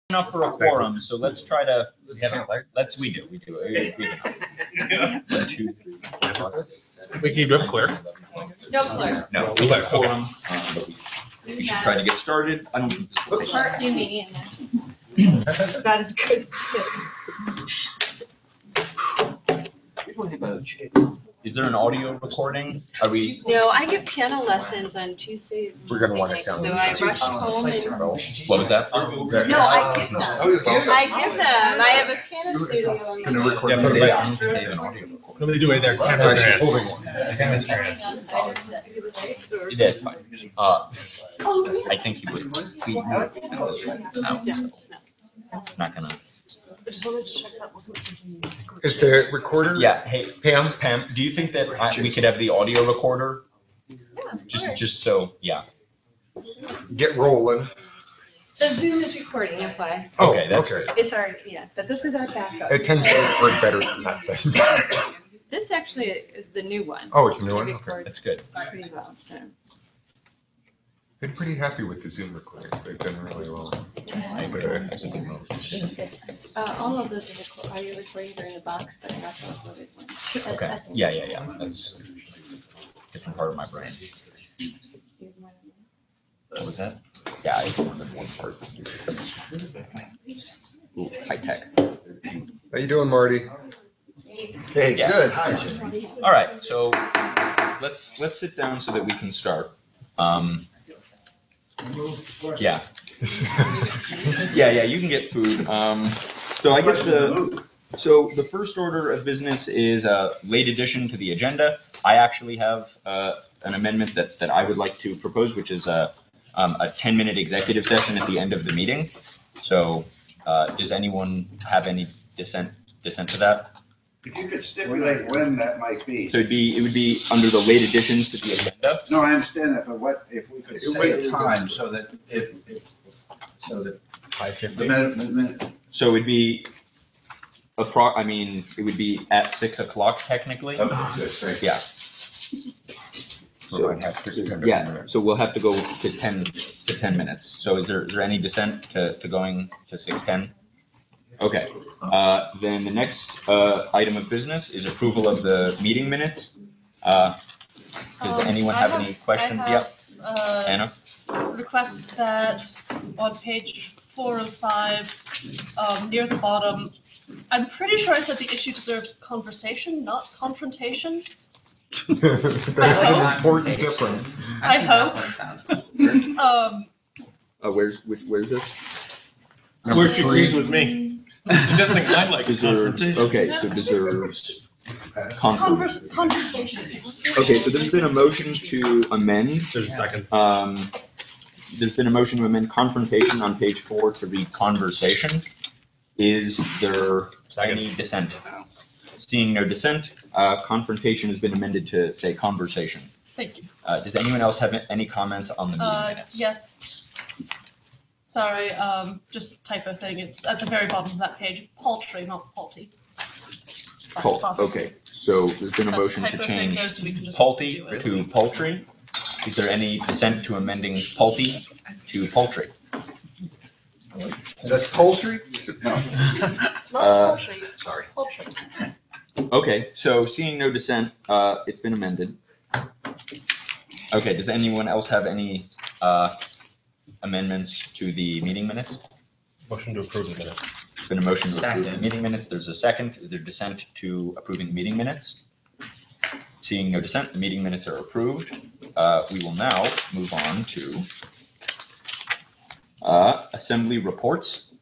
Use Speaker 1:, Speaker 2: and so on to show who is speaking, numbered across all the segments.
Speaker 1: enough for a quorum, so let's try to. We do. We have enough. 1, 2, 3, 4, 5, 6, 7.
Speaker 2: We keep it clear.
Speaker 3: No clear.
Speaker 1: No, we have a quorum, but we should try to get started. I don't think this will take
Speaker 3: Part you mean. That is good.
Speaker 1: Is there an audio recording? Are we?
Speaker 3: No, I give piano lessons on Tuesdays.
Speaker 2: We're gonna want
Speaker 3: Wednesdays,
Speaker 2: to
Speaker 3: so I rushed home and.
Speaker 1: What was that?
Speaker 3: No, I give them. I give them. I have a piano studio.
Speaker 2: Can you record?
Speaker 1: Yeah,
Speaker 2: Yeah,
Speaker 1: but
Speaker 2: but
Speaker 1: they, I don't think they have an audio recording.
Speaker 2: Nobody do it there.
Speaker 4: I'm actually holding one.
Speaker 1: Yeah, it's fine. I think he would. Not gonna.
Speaker 5: I just wanted to check that wasn't something.
Speaker 4: Is the recorder?
Speaker 1: Yeah. Hey,
Speaker 4: Pam?
Speaker 1: Pam, do you think that we could have the audio recorder? Just so, yeah.
Speaker 4: Get rolling.
Speaker 3: The Zoom is recording, FYI.
Speaker 4: Oh,
Speaker 1: Okay, that's
Speaker 4: okay.
Speaker 3: It's our, yeah, but this is our backup.
Speaker 4: It tends to record better than that thing.
Speaker 3: This actually is the new one.
Speaker 4: Oh, it's a new
Speaker 3: It
Speaker 4: one? Okay.
Speaker 3: records
Speaker 1: That's good.
Speaker 3: pretty well, so.
Speaker 4: Been pretty happy with the Zoom recordings. They've done really well.
Speaker 1: I agree. That's a good move.
Speaker 3: All of those are you recording during the box, but not the recorded ones.
Speaker 1: Okay. Yeah. That's a different part of my brain. What was that? Yeah, I have more than one part. Ooh, high tech.
Speaker 4: How you doing, Marty?
Speaker 6: Hey,
Speaker 1: Yeah.
Speaker 6: good. Hi, Jim.
Speaker 1: All right, so let's sit down so that we can start. Yeah. Yeah, you can get food. So I guess the first order of business is a late addition to the agenda. I actually have an amendment that I would like to propose, which is a 10-minute executive session at the end of the meeting. So does anyone have any dissent to that?
Speaker 6: If you could stipulate when that might be.
Speaker 1: So it would be under the late additions to the agenda.
Speaker 6: No, I understand that, but what, if we could say a time so that so that the minute,
Speaker 1: So it'd be it would be at 6 o'clock technically.
Speaker 6: okay, good, thank you.
Speaker 1: Yeah. So, so we'll have to go to 10 minutes. So is there any dissent to going to 6:10? Okay. Then the next item of business is approval of the meeting minutes. Does anyone have any questions?
Speaker 5: I have,
Speaker 1: Anna?
Speaker 5: Request that on page 4 of 5, near the bottom, I'm pretty sure I said the issue deserves conversation, not confrontation.
Speaker 4: That's an important difference.
Speaker 5: I hope.
Speaker 1: Where's this?
Speaker 2: Where she agrees with me. Suggesting I like
Speaker 1: Deserves. Okay, so deserves
Speaker 5: Conversation.
Speaker 1: Okay, so there's been a motion to amend.
Speaker 2: There's a second.
Speaker 1: There's been a motion to amend confrontation on page 4 to read conversation. Is there any dissent? Seeing no dissent, confrontation has been amended to say conversation.
Speaker 5: Thank you.
Speaker 1: Does anyone else have any comments on the meeting minutes?
Speaker 5: Yes. Sorry, just typo thing. It's at the very bottom of that page. Paltry, not palty.
Speaker 1: Cool. Okay, so there's been a motion to change palty to paltry. Is there any dissent to amending palty to paltry?
Speaker 6: That's poultry? No.
Speaker 5: Not paltry.
Speaker 6: Sorry.
Speaker 5: Paltry.
Speaker 1: Okay, so seeing no dissent, it's been amended. Okay, does anyone else have any amendments to the meeting minutes?
Speaker 2: Motion to approve the minutes.
Speaker 1: There's been a motion to approve the meeting minutes. There's a second. Is there dissent to approving the meeting minutes? Seeing no dissent, the meeting minutes are approved. We will now move on to assembly reports.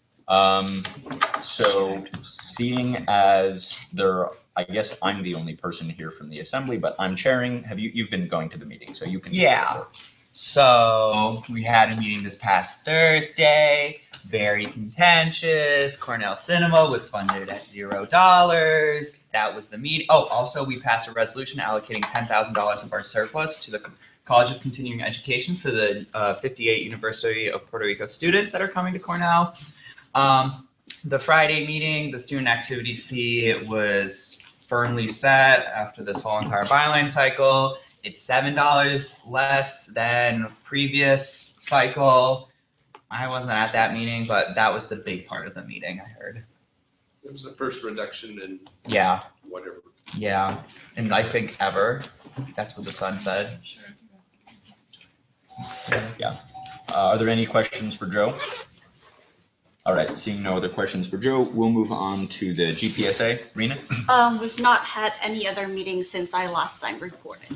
Speaker 1: So seeing as I guess I'm the only person here from the assembly, but I'm chairing. You've been going to the meeting, so you can.
Speaker 7: Yeah. So we had a meeting this past Thursday, very contentious. Cornell Cinema was funded at $0. That was the meeting. Oh, also we passed a resolution allocating $10,000 of our surplus to the College of Continuing Education for the 58 University of Puerto Rico students that are coming to Cornell. The Friday meeting, the student activity fee was firmly set after this whole entire byline cycle. It's $7 less than previous cycle. I wasn't at that meeting, but that was the big part of the meeting, I heard.
Speaker 2: It was the first reduction in
Speaker 7: Yeah,
Speaker 2: whatever.
Speaker 7: yeah. And I think ever. That's what the Sun said.
Speaker 1: Are there any questions for Joe? All right, seeing no other questions for Joe, we'll move on to the GPSA. Rena?
Speaker 8: We've not had any other meetings since I last time reported.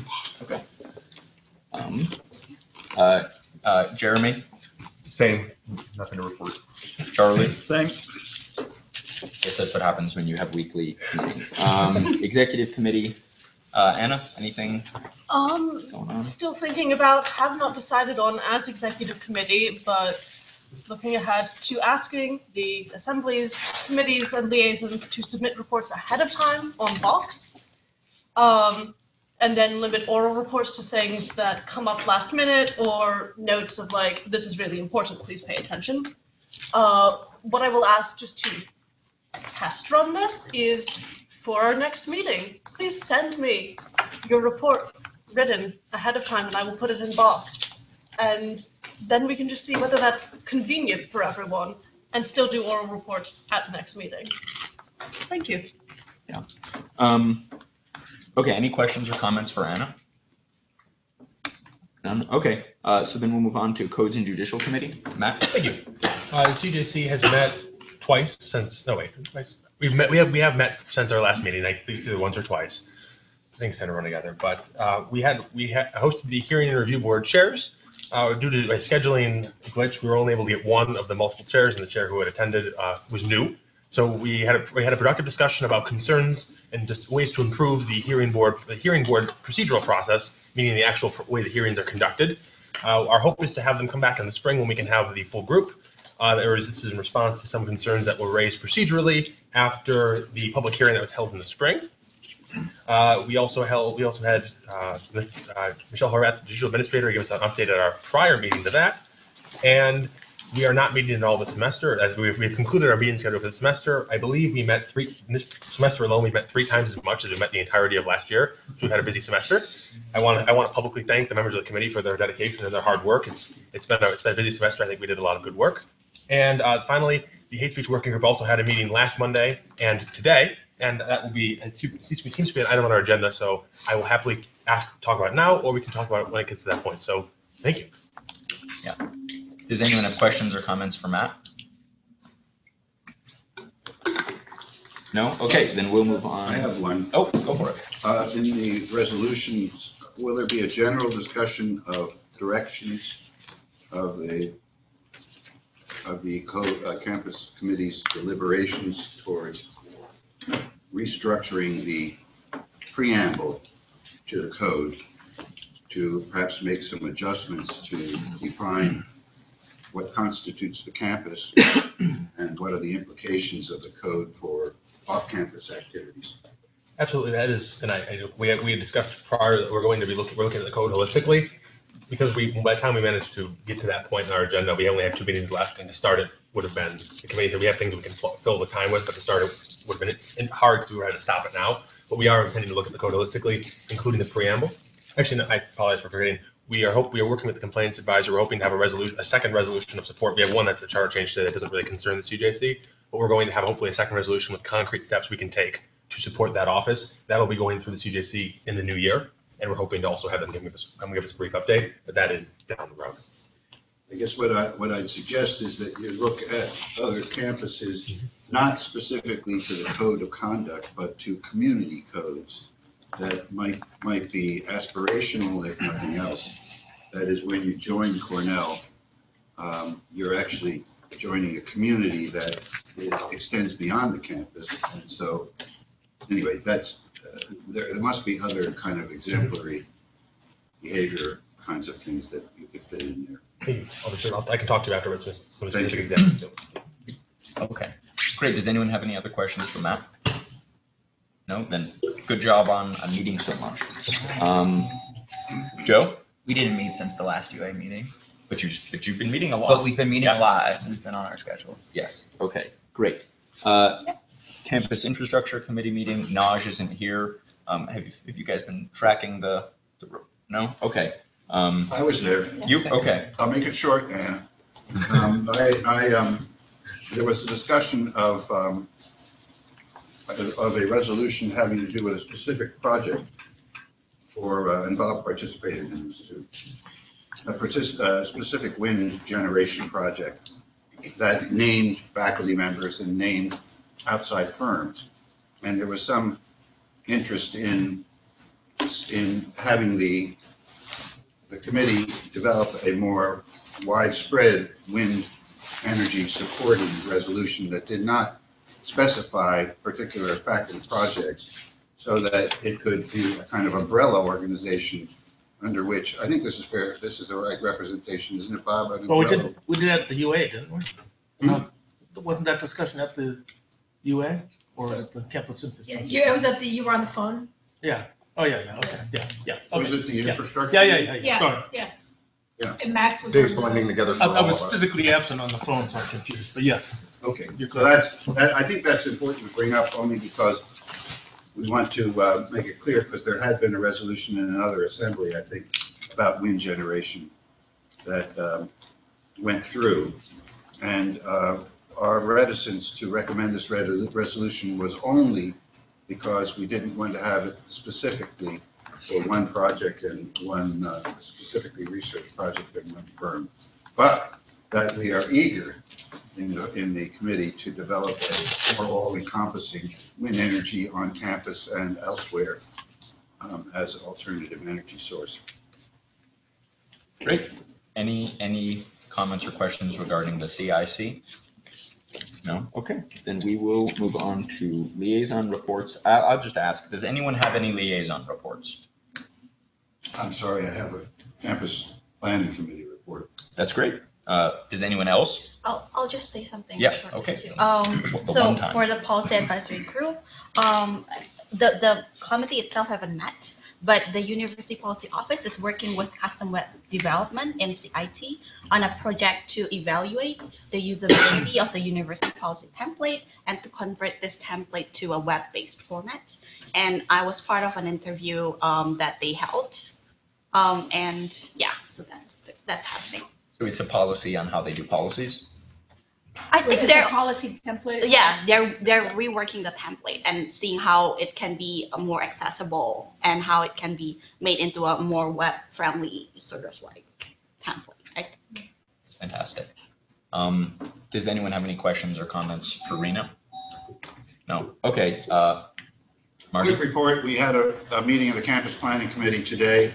Speaker 1: Jeremy?
Speaker 4: Same, nothing to report.
Speaker 1: Charlie?
Speaker 9: Same.
Speaker 1: Guess that's what happens when you have weekly meetings. Executive committee, Anna, anything going on?
Speaker 5: Still thinking about, have not decided on as executive committee, but looking ahead to asking the assemblies, committees, and liaisons to submit reports ahead of time on Box. And then limit oral reports to things that come up last minute or notes of like, this is really important, please pay attention. What I will ask just to test run this is for our next meeting, please send me your report written ahead of time and I will put it in Box. And then we can just see whether that's convenient for everyone and still do oral reports at the next meeting. Thank you.
Speaker 1: Okay, any questions or comments for Anna? None? Okay, so then we'll move on to Codes and Judicial Committee. Matt?
Speaker 10: Thank you. The CJC has met twice since, twice. We have met since our last meeting. I think it's either once or twice. Things tend to run together, but we hosted the hearing and review board chairs. Due to a scheduling glitch, we were only able to get one of the multiple chairs, and the chair who had attended was new. So we had a productive discussion about concerns and just ways to improve the hearing board procedural process, meaning the actual way the hearings are conducted. Our hope is to have them come back in the spring when we can have the full group. This is in response to some concerns that were raised procedurally after the public hearing that was held in the spring. We also had Michelle Horvath, the judicial administrator, give us an update at our prior meeting to that. And we are not meeting at all this semester. As we've concluded our meeting schedule for the semester. I believe we met in this semester alone, we met 3 times as much as we met the entirety of last year. So we've had a busy semester. I want to publicly thank the members of the committee for their dedication and their hard work. It's been a busy semester. I think we did a lot of good work. And finally, the hate speech working group also had a meeting last Monday and today. And that will be, it seems to be an item on our agenda, so I will happily talk about it now, or we can talk about it when it gets to that point. So, thank you.
Speaker 1: Yeah. Does anyone have questions or comments for Matt? No? Okay, then we'll move on.
Speaker 6: I have one.
Speaker 1: Oh, go for it.
Speaker 6: In the resolutions, will there be a general discussion of directions of the campus committee's deliberations towards restructuring the preamble to the code to perhaps make some adjustments to define what constitutes the campus and what are the implications of the code for off-campus activities?
Speaker 10: Absolutely, that is, and we had discussed prior that we're looking at the code holistically, because by the time we managed to get to that point in our agenda, we only had 2 meetings left, and to start it would have been, the committee said we have things we can fill the time with, but to start it would have been hard because we were having to stop it now. But we are intending to look at the code holistically, including the preamble. Actually, no, I apologize for forgetting. We are working with the complaints advisor. We're hoping to have a second resolution of support. We have one that's a charter change today that doesn't really concern the CJC, but we're going to have hopefully a second resolution with concrete steps we can take to support that office. That'll be going through the CJC in the new year, and we're hoping to also have them give us a brief update, but that is down the road.
Speaker 6: I guess what I'd suggest is that you look at other campuses, not specifically to the code of conduct, but to community codes that might be aspirational, if nothing else. That is, when you join Cornell, you're actually joining a community that extends beyond the campus. And so, anyway, that's there must be other kind of exemplary behavior kinds of things that you could fit in there.
Speaker 10: I can talk to you afterwards. Some specific examples.
Speaker 1: Okay, great. Does anyone have any other questions for Matt? No, then good job on meeting so much. Joe?
Speaker 7: We didn't meet since the last UA meeting.
Speaker 1: But you've been meeting a lot.
Speaker 7: But we've been meeting
Speaker 1: Yeah.
Speaker 7: a lot. We've been on our schedule.
Speaker 1: Yes. Okay. Great. Campus Infrastructure Committee meeting. Naj isn't here. Have you guys been tracking the? No. Okay.
Speaker 6: I was there.
Speaker 1: You okay?
Speaker 6: I'll make it short, Anna. There was a discussion of a resolution having to do with a specific project for, and Bob participated in this too. A specific wind generation project that named faculty members and named outside firms. And there was some interest in having the committee develop a more widespread wind energy supporting resolution that did not specify particular faculty projects, so that it could be a kind of umbrella organization under which, I think this is fair, this is the right representation, isn't it, Bob?
Speaker 2: Well, we did at the UA, didn't we? Wasn't that discussion at the UA or at the campus?
Speaker 9: It was you were on the phone?
Speaker 2: Yeah. Oh, yeah, okay, yeah.
Speaker 6: Was
Speaker 2: Okay.
Speaker 6: it the infrastructure?
Speaker 2: Yeah, sorry.
Speaker 9: And Max was.
Speaker 4: Dave's blending together for
Speaker 2: I
Speaker 4: all
Speaker 2: was
Speaker 4: of us.
Speaker 2: physically absent on the phone, so I'm confused, but yes.
Speaker 6: Okay,
Speaker 2: You're
Speaker 6: so I think that's important to bring up only because we want to make it clear, because there had been a resolution in another assembly, I think, about wind generation that went through. And our reticence to recommend this resolution was only because we didn't want to have it specifically for one project and one specifically research project and one firm. But that we are eager in the committee to develop a more all-encompassing wind energy on campus and elsewhere as an alternative energy source.
Speaker 1: Great. Any comments or questions regarding the CIC? No? Okay, then we will move on to liaison reports. I'll just ask, does anyone have any liaison reports?
Speaker 6: I'm sorry, I have a campus planning committee report.
Speaker 1: That's great. Does anyone else?
Speaker 8: I'll just say something.
Speaker 1: Yeah,
Speaker 8: shortly
Speaker 1: okay.
Speaker 8: too.
Speaker 1: The
Speaker 8: So
Speaker 1: one time.
Speaker 8: for the policy advisory group, the committee itself haven't met, but the University Policy Office is working with custom web development in CIT on a project to evaluate the usability of the university policy template and to convert this template to a web-based format. And I was part of an interview that they held. And yeah, so that's happening.
Speaker 1: So it's a policy on how they do policies?
Speaker 8: I think
Speaker 9: Was it
Speaker 8: they're
Speaker 9: the policy template?
Speaker 8: yeah, they're reworking the template and seeing how it can be more accessible and how it can be made into a more web-friendly sort of like template.
Speaker 1: It's fantastic. Does anyone have any questions or comments for Rena? No? Okay. Mark?
Speaker 6: Quick report, we had a meeting of the campus planning committee today.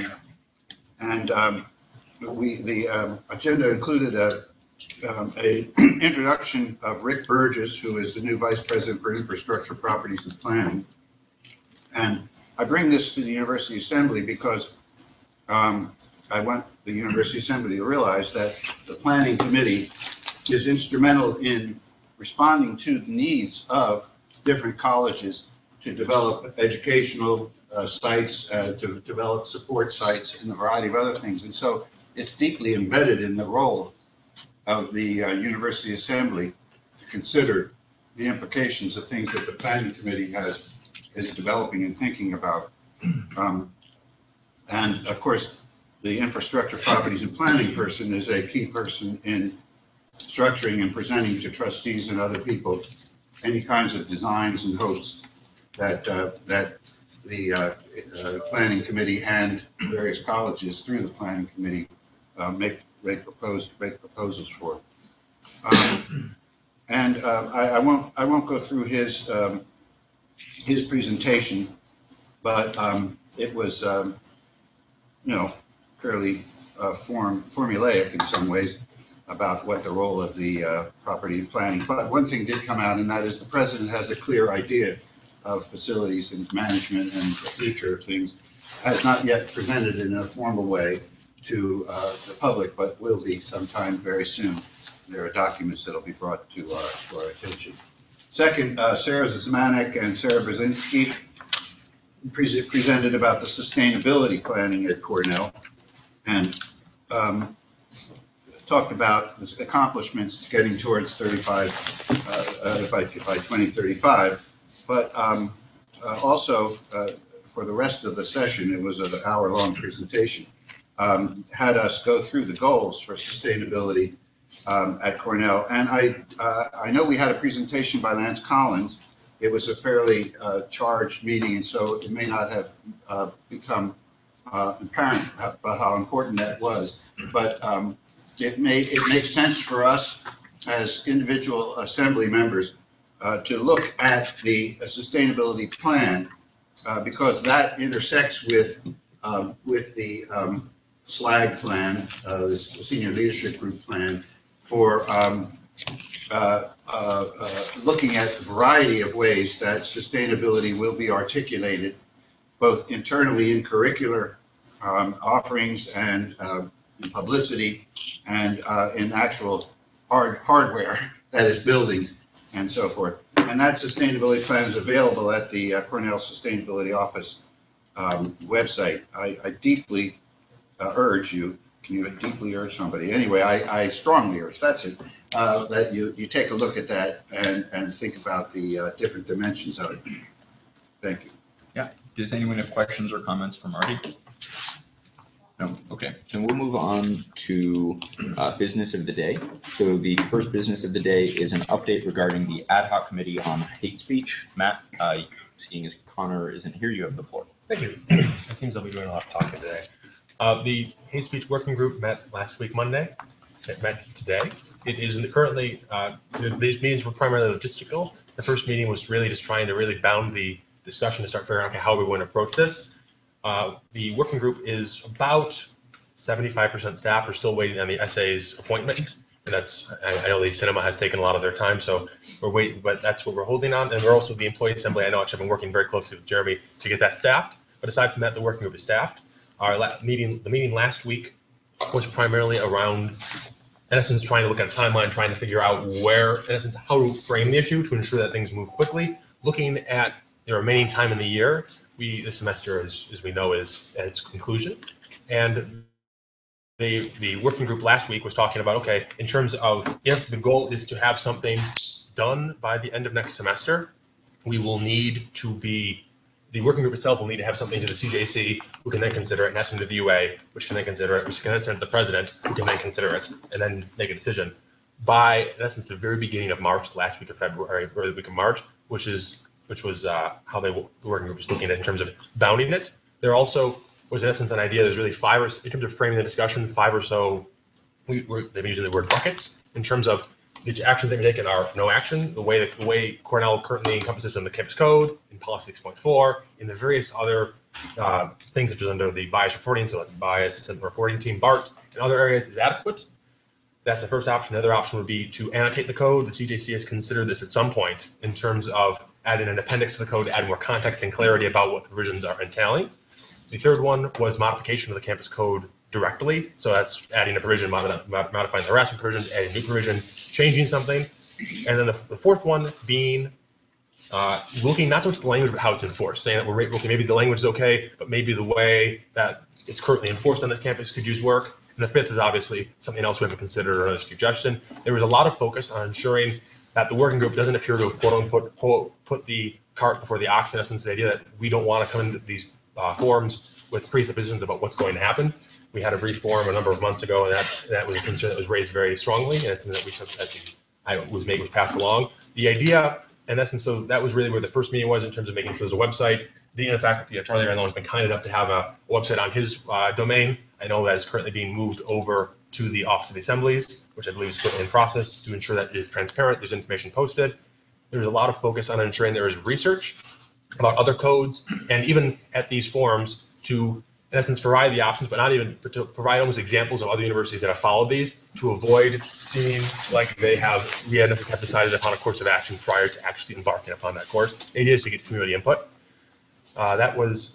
Speaker 6: The agenda included a introduction of Rick Burgess, who is the new Vice President for Infrastructure, Properties and Planning. And I bring this to the University Assembly because I want the University Assembly to realize that the Planning Committee is instrumental in responding to the needs of different colleges to develop educational sites, to develop support sites, and a variety of other things. And so it's deeply embedded in the role of the University Assembly to consider the implications of things that the Planning Committee is developing and thinking about. And of course, the Infrastructure, Properties and Planning person is a key person in structuring and presenting to trustees and other people any kinds of designs and hopes that the Planning Committee and various colleges through the Planning Committee make proposals for. I won't go through his presentation, but it was fairly formulaic in some ways about what the role of the property planning. But one thing did come out, and that is the president has a clear idea of facilities and management and the future of things, has not yet presented in a formal way to the public, but will be sometime very soon. There are documents that will be brought to our attention. Second, Sarah Zmanek and Sarah Brzezinski presented about the sustainability planning at Cornell and talked about the accomplishments getting towards 35 by 2035. But also, for the rest of the session, it was an hour-long presentation, had us go through the goals for sustainability at Cornell. And I know we had a presentation by Lance Collins. It was a fairly charged meeting, and so it may not have become apparent about how important that was. But it makes sense for us as individual assembly members to look at the sustainability plan because that intersects with the SLAG plan, the Senior Leadership Group plan, for looking at a variety of ways that sustainability will be articulated both internally in curricular offerings and in publicity and in actual hardware, that is buildings and so forth. And that sustainability plan is available at the Cornell Sustainability Office website. I deeply urge you, can you deeply urge somebody? Anyway, I strongly urge, that's it, that you take a look at that and think about the different dimensions of it. Thank you.
Speaker 1: Yeah. Does anyone have questions or comments for Marty? No. Okay. So we'll move on to business of the day. So the first business of the day is an update regarding the ad hoc committee on hate speech. Matt, seeing as Connor isn't here, you have the floor.
Speaker 10: Thank you. It seems I'll be doing a lot of talking today. The hate speech working group met last week, Monday. It met today. It is currently, these meetings were primarily logistical. The first meeting was really just trying to really bound the discussion to start figuring out okay, how we want to approach this. The working group is about 75% staff are still waiting on the SA's appointment. And that's, I know the cinema has taken a lot of their time, so we're waiting, but that's what we're holding on. And we're also the employee assembly. I know actually I've been working very closely with Jeremy to get that staffed. But aside from that, the working group is staffed. The meeting last week was primarily around, in essence, trying to look at a timeline, trying to figure out where, in essence, how to frame the issue to ensure that things move quickly. Looking at the remaining time in the year, this semester, as we know, is at its conclusion. And the working group last week was talking about, okay, in terms of if the goal is to have something done by the end of next semester, we will need to be, the working group itself will need to have something to the CJC, who can then consider it, and asking to the UA, which can then consider it, which can then send it to the president, who can then consider it, and then make a decision. By, in essence, the very beginning of March, last week of February, or the week of March, which was how the working group was looking at it in terms of bounding it. There also was, in essence, an idea. There's really in terms of framing the discussion, 5 or so, they've been using the word buckets, in terms of the actions that we're taking are no action, the way Cornell currently encompasses in the campus code, in policy 6.4, in the various other things which is under the bias reporting, so that's bias assessment reporting team, BART, and other areas is adequate. That's the first option. The other option would be to annotate the code. The CJC has considered this at some point in terms of adding an appendix to the code to add more context and clarity about what the provisions are entailing. The third one was modification of the campus code directly. So that's adding a provision, modifying the harassment provisions, adding a new provision, changing something. And then the fourth one being looking not so much at the language, but how it's enforced, saying that we're okay, maybe the language is okay, but maybe the way that it's currently enforced on this campus could use work. And the fifth is obviously something else we haven't considered or another suggestion. There was a lot of focus on ensuring that the working group doesn't appear to have quote unquote put the cart before the ox, in essence, the idea that we don't want to come into these forums with presuppositions about what's going to happen. We had a brief forum a number of months ago, and that was a concern that was raised very strongly, and it's something that we took that was passed along. The idea, in essence, so that was really where the first meeting was in terms of making sure there's a website. The fact that Charlie Randall has been kind enough to have a website on his domain. I know that is currently being moved over to the Office of the Assemblies, which I believe is currently in process to ensure that it is transparent. There's information posted. There's a lot of focus on ensuring there is research about other codes, and even at these forums to, in essence, provide the options, but not even, but to provide almost examples of other universities that have followed these to avoid seeming like we have decided upon a course of action prior to actually embarking upon that course. It is to get community input. That was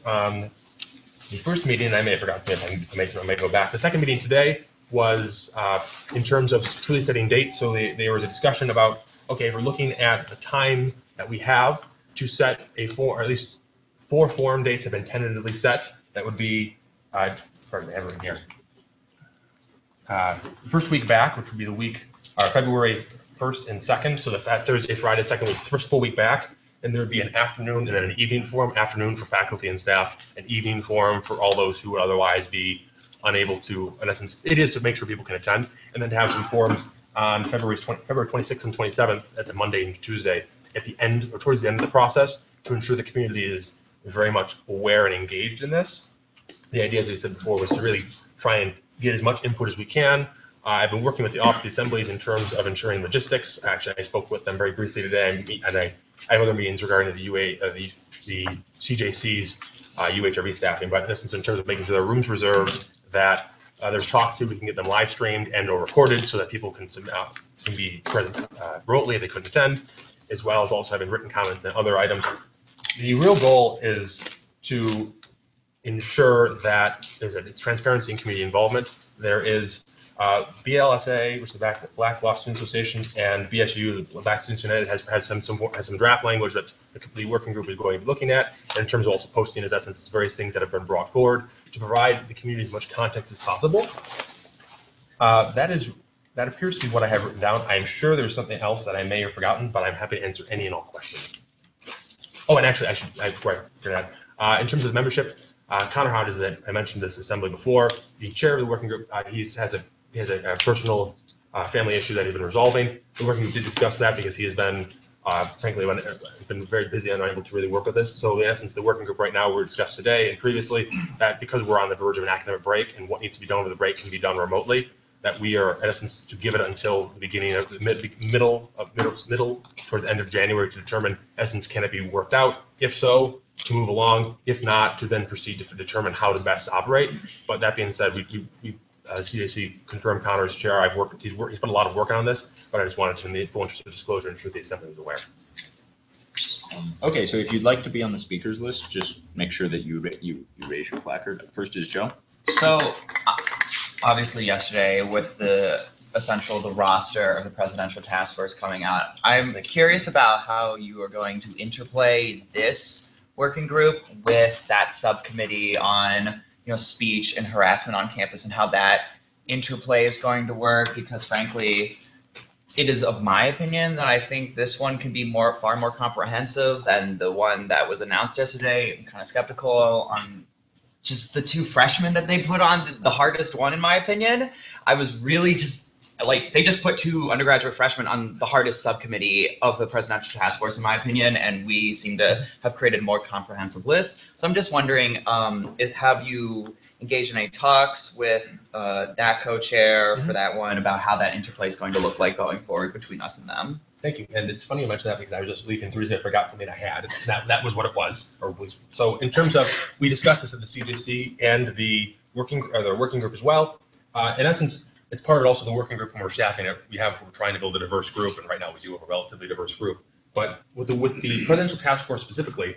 Speaker 10: the first meeting, and I may have forgotten something. I may go back. The second meeting today was in terms of truly setting dates. So there was a discussion about, okay, if we're looking at the time that we have to set or at least 4 forum dates have been tentatively set. That would be, pardon me, I have it in here. First week back, which would be the week, February 1st and 2nd. So that Thursday, Friday, second week, first full week back. And there would be an afternoon and then an evening forum, afternoon for faculty and staff, an evening forum for all those who would otherwise be unable to, in essence, it is to make sure people can attend, and then to have some forums on February 26th and 27th, at the Monday and Tuesday, at the end or towards the end of the process, to ensure the community is very much aware and engaged in this. The idea, as I said before, was to really try and get as much input as we can. I've been working with the Office of the Assemblies in terms of ensuring logistics. Actually, I spoke with them very briefly today, and I have other meetings regarding the CJC's UHRV staffing. But in essence, in terms of making sure there are rooms reserved, that there's talks that we can get them live streamed and or recorded so that people can be present remotely if they couldn't attend, as well as also having written comments and other items. The real goal is to ensure that it's transparency and community involvement. There is BLSA, which is the Black Law Student Association, and BSU, the Black Students United, has some draft language that the working group is going to be looking at. And in terms of also posting, as essence, various things that have been brought forward to provide the community as much context as possible. That appears to be what I have written down. I'm sure there's something else that I may have forgotten, but I'm happy to answer any and all questions. Oh, and actually, in terms of membership, Connor Howard, as I mentioned this assembly before, the chair of the working group, he has a personal family issue that he's been resolving. The working group did discuss that because he has been, frankly, been very busy and unable to really work with this. So in essence, the working group right now, we discussed today and previously that because we're on the verge of an academic break and what needs to be done over the break can be done remotely, that we are, in essence, to give it until the beginning of the middle towards the end of January to determine, in essence, can it be worked out? If so, to move along. If not, to then proceed to determine how to best operate. But that being said, CJC confirmed Connor's chair. He's put a lot of work on this, but I just wanted to, in the full interest of disclosure, ensure the assembly is aware.
Speaker 1: Okay, so if you'd like to be on the speakers list, just make sure that you raise your placard. First is Joe.
Speaker 7: So, obviously yesterday with the roster of the presidential task force coming out, I'm curious about how you are going to interplay this working group with that subcommittee on speech and harassment on campus and how that interplay is going to work, because frankly, it is of my opinion that I think this one can be far more comprehensive than the one that was announced yesterday. I'm kind of skeptical on just the two freshmen that they put on, the hardest one in my opinion. I was really they just put two undergraduate freshmen on the hardest subcommittee of the presidential task force in my opinion, and we seem to have created a more comprehensive list. So I'm just wondering, have you engaged in any talks with that co-chair for that one about how that interplay is going to look like going forward between us and them?
Speaker 10: Thank you. And it's funny you mentioned that because I was just leaving Thursday. I forgot something I had. That was what it was. So in terms of, we discussed this at the CJC and the working group as well. In essence, it's part of also the working group when we're staffing it. We're trying to build a diverse group, and right now we do have a relatively diverse group. But with the presidential task force specifically,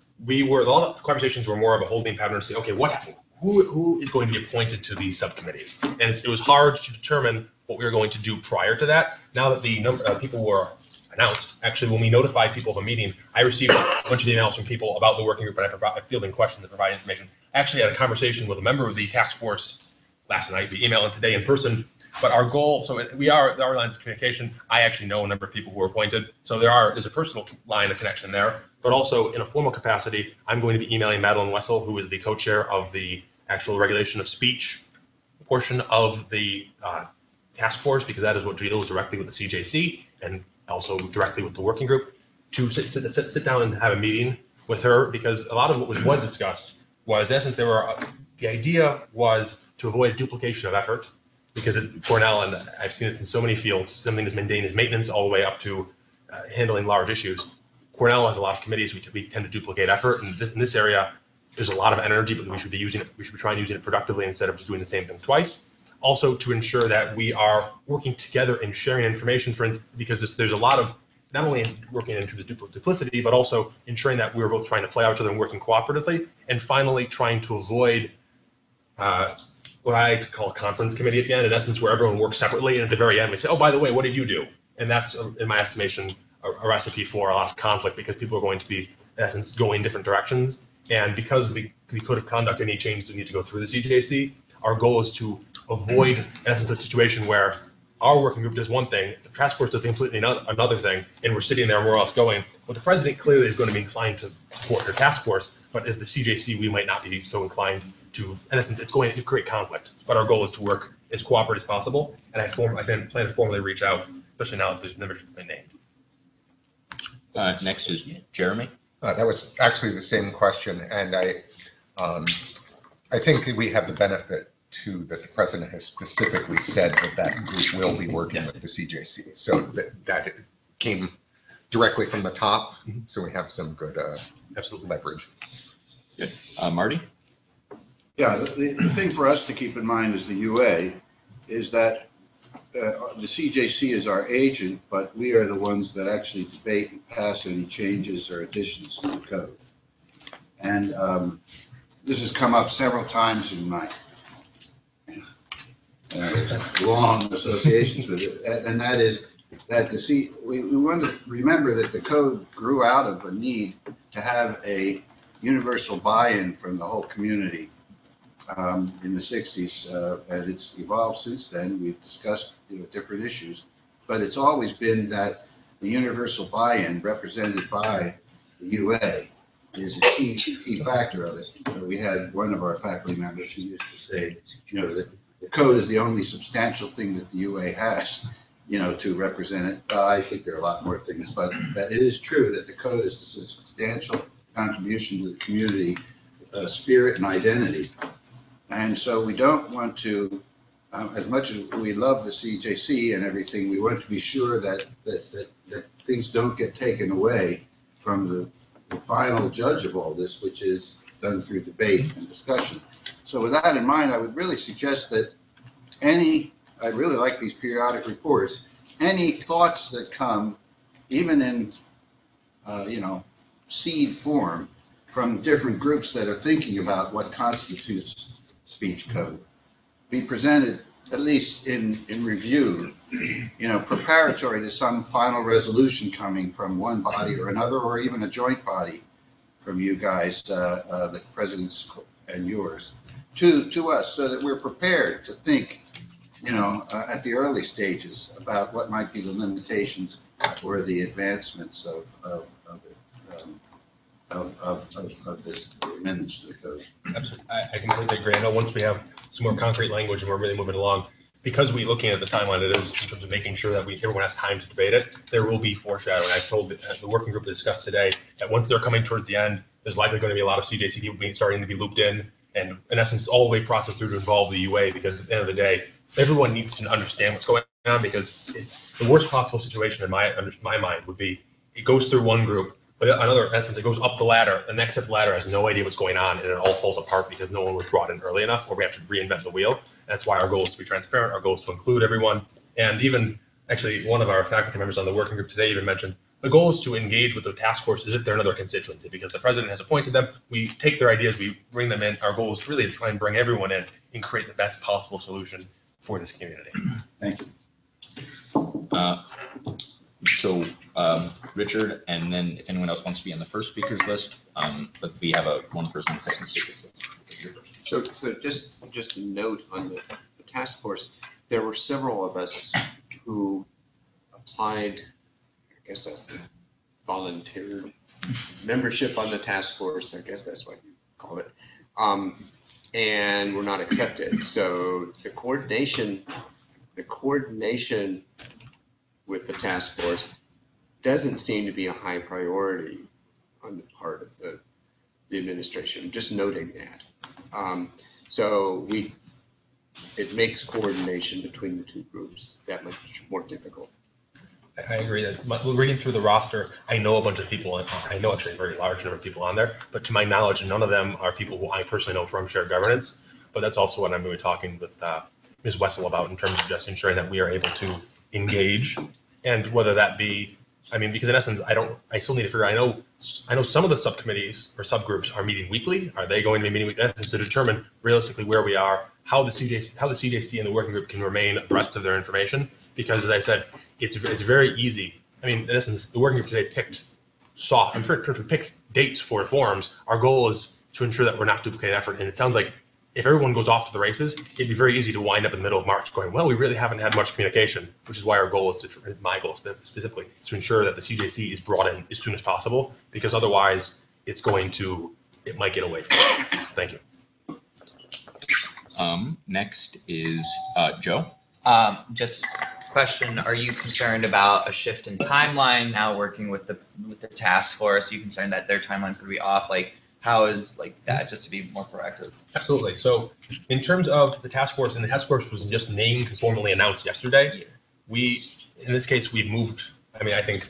Speaker 10: all the conversations were more of a holding pattern to say, okay, who is going to be appointed to these subcommittees? And it was hard to determine what we were going to do prior to that. Now that the number of people were announced, actually, when we notified people of a meeting, I received a bunch of emails from people about the working group, and I fielded questions to provide information. I actually had a conversation with a member of the task force last night, via email, and today in person. But our goal, there are lines of communication. I actually know a number of people who are appointed, so there's a personal line of connection there. But also in a formal capacity, I'm going to be emailing Madeline Wessel, who is the co-chair of the actual regulation of speech portion of the task force, because that is what deals directly with the CJC and also directly with the working group, to sit down and have a meeting with her, because a lot of what was discussed was, in essence, the idea was to avoid duplication of effort, because at Cornell, and I've seen this in so many fields, something as mundane as maintenance all the way up to handling large issues. Cornell has a lot of committees. We tend to duplicate effort, and in this area, there's a lot of energy, but we should be trying to use it productively instead of just doing the same thing twice. Also, to ensure that we are working together and sharing information, for instance, because there's a lot of, not only working in terms of duplicity, but also ensuring that we're both trying to play out each other and working cooperatively, and finally trying to avoid what I like to call a conference committee at the end, in essence, where everyone works separately, and at the very end we say, oh, by the way, what did you do? And that's, in my estimation, a recipe for a lot of conflict, because people are going to be, in essence, going different directions. And because the code of conduct, any changes need to go through the CJC, our goal is to avoid, in essence, a situation where our working group does one thing, the task force does completely another thing, and we're sitting there and we're else going. But the president clearly is going to be inclined to support their task force, but as the CJC, we might not be so inclined to, in essence, it's going to create conflict. But our goal is to work as cooperative as possible. And I plan to formally reach out, especially now that there's membership's been named.
Speaker 1: Next is Jeremy.
Speaker 4: That was actually the same question, and I think that we have the benefit too that the president has specifically said that group will be working with the CJC, so that it came directly from the top. So we have some good
Speaker 10: Absolutely.
Speaker 4: leverage.
Speaker 1: Good. Marty?
Speaker 6: Yeah, the thing for us to keep in mind as the UA is that the CJC is our agent, but we are the ones that actually debate and pass any changes or additions to the code. And this has come up several times in my long associations with it, and that is that we want to remember that the code grew out of a need to have a universal buy-in from the whole community in the 60s, and it's evolved since then. We've discussed different issues, but it's always been that the universal buy-in represented by the UA is a key factor of it. We had one of our faculty members who used to say, that the code is the only substantial thing that the UA has, to represent it. I think there are a lot more things, but that it is true that the code is a substantial contribution to the community spirit and identity. And so we don't want to, as much as we love the CJC and everything, we want to be sure that things don't get taken away from the final judge of all this, which is done through debate and discussion. So with that in mind, I would really suggest that I really like these periodic reports, any thoughts that come, even in, seed form from different groups that are thinking about what constitutes speech code, be presented at least in review, preparatory to some final resolution coming from one body or another, or even a joint body from you guys, the president's and yours, to us, so that we're prepared to think, at the early stages about what might be the limitations or the advancements of this amendments to the code.
Speaker 10: Absolutely. I completely agree. I know once we have some more concrete language and we're really moving along, because we're looking at the timeline it is in terms of making sure that everyone has time to debate it, there will be foreshadowing. I've told the working group to discuss today that once they're coming towards the end, there's likely going to be a lot of CJC people starting to be looped in, and in essence, all the way processed through to involve the UA, because at the end of the day, everyone needs to understand what's going on, because the worst possible situation in my mind would be it goes through one group, but another essence, it goes up the ladder. The next step of the ladder has no idea what's going on, and it all falls apart because no one was brought in early enough, or we have to reinvent the wheel. That's why our goal is to be transparent. Our goal is to include everyone. And even actually, one of our faculty members on the working group today even mentioned the goal is to engage with the task force as if they're another constituency, because the president has appointed them. We take their ideas, we bring them in. Our goal is really to try and bring everyone in and create the best possible solution for this community.
Speaker 6: Thank you.
Speaker 1: Richard, and then if anyone else wants to be on the first speakers list, but we have one person on the second speakers list.
Speaker 11: So just a note on the task force, there were several of us who applied, I guess that's the volunteer membership on the task force, I guess that's what you call it, and were not accepted. So the coordination with the task force doesn't seem to be a high priority on the part of the administration. Just noting that. It makes coordination between the two groups that much more difficult.
Speaker 10: I agree that reading through the roster, I know a bunch of people. I know actually a very large number of people on there, but to my knowledge, none of them are people who I personally know from shared governance. But that's also what I'm going to be talking with Ms. Wessel about in terms of just ensuring that we are able to engage, and whether that be, because in essence, I still need to figure out, I know some of the subcommittees or subgroups are meeting weekly. Are they going to be meeting weekly? That's to determine realistically where we are, how the CJC and the working group can remain abreast of their information. Because as I said, it's very easy. In essence, the working group today picked dates for forums. Our goal is to ensure that we're not duplicating effort. And it sounds like if everyone goes off to the races, it'd be very easy to wind up in the middle of March going, well, we really haven't had much communication, which is why our goal is my goal specifically, is to ensure that the CJC is brought in as soon as possible, because otherwise it might get away from us. Thank you.
Speaker 1: Next is Joe.
Speaker 7: Just question, are you concerned about a shift in timeline now working with the task force? Are you concerned that their timeline's gonna be off? Like, how is like that, just to be more proactive?
Speaker 10: Absolutely. So in terms of the task force, and the task force was just named and formally announced yesterday, in this case, we've moved, I mean, I think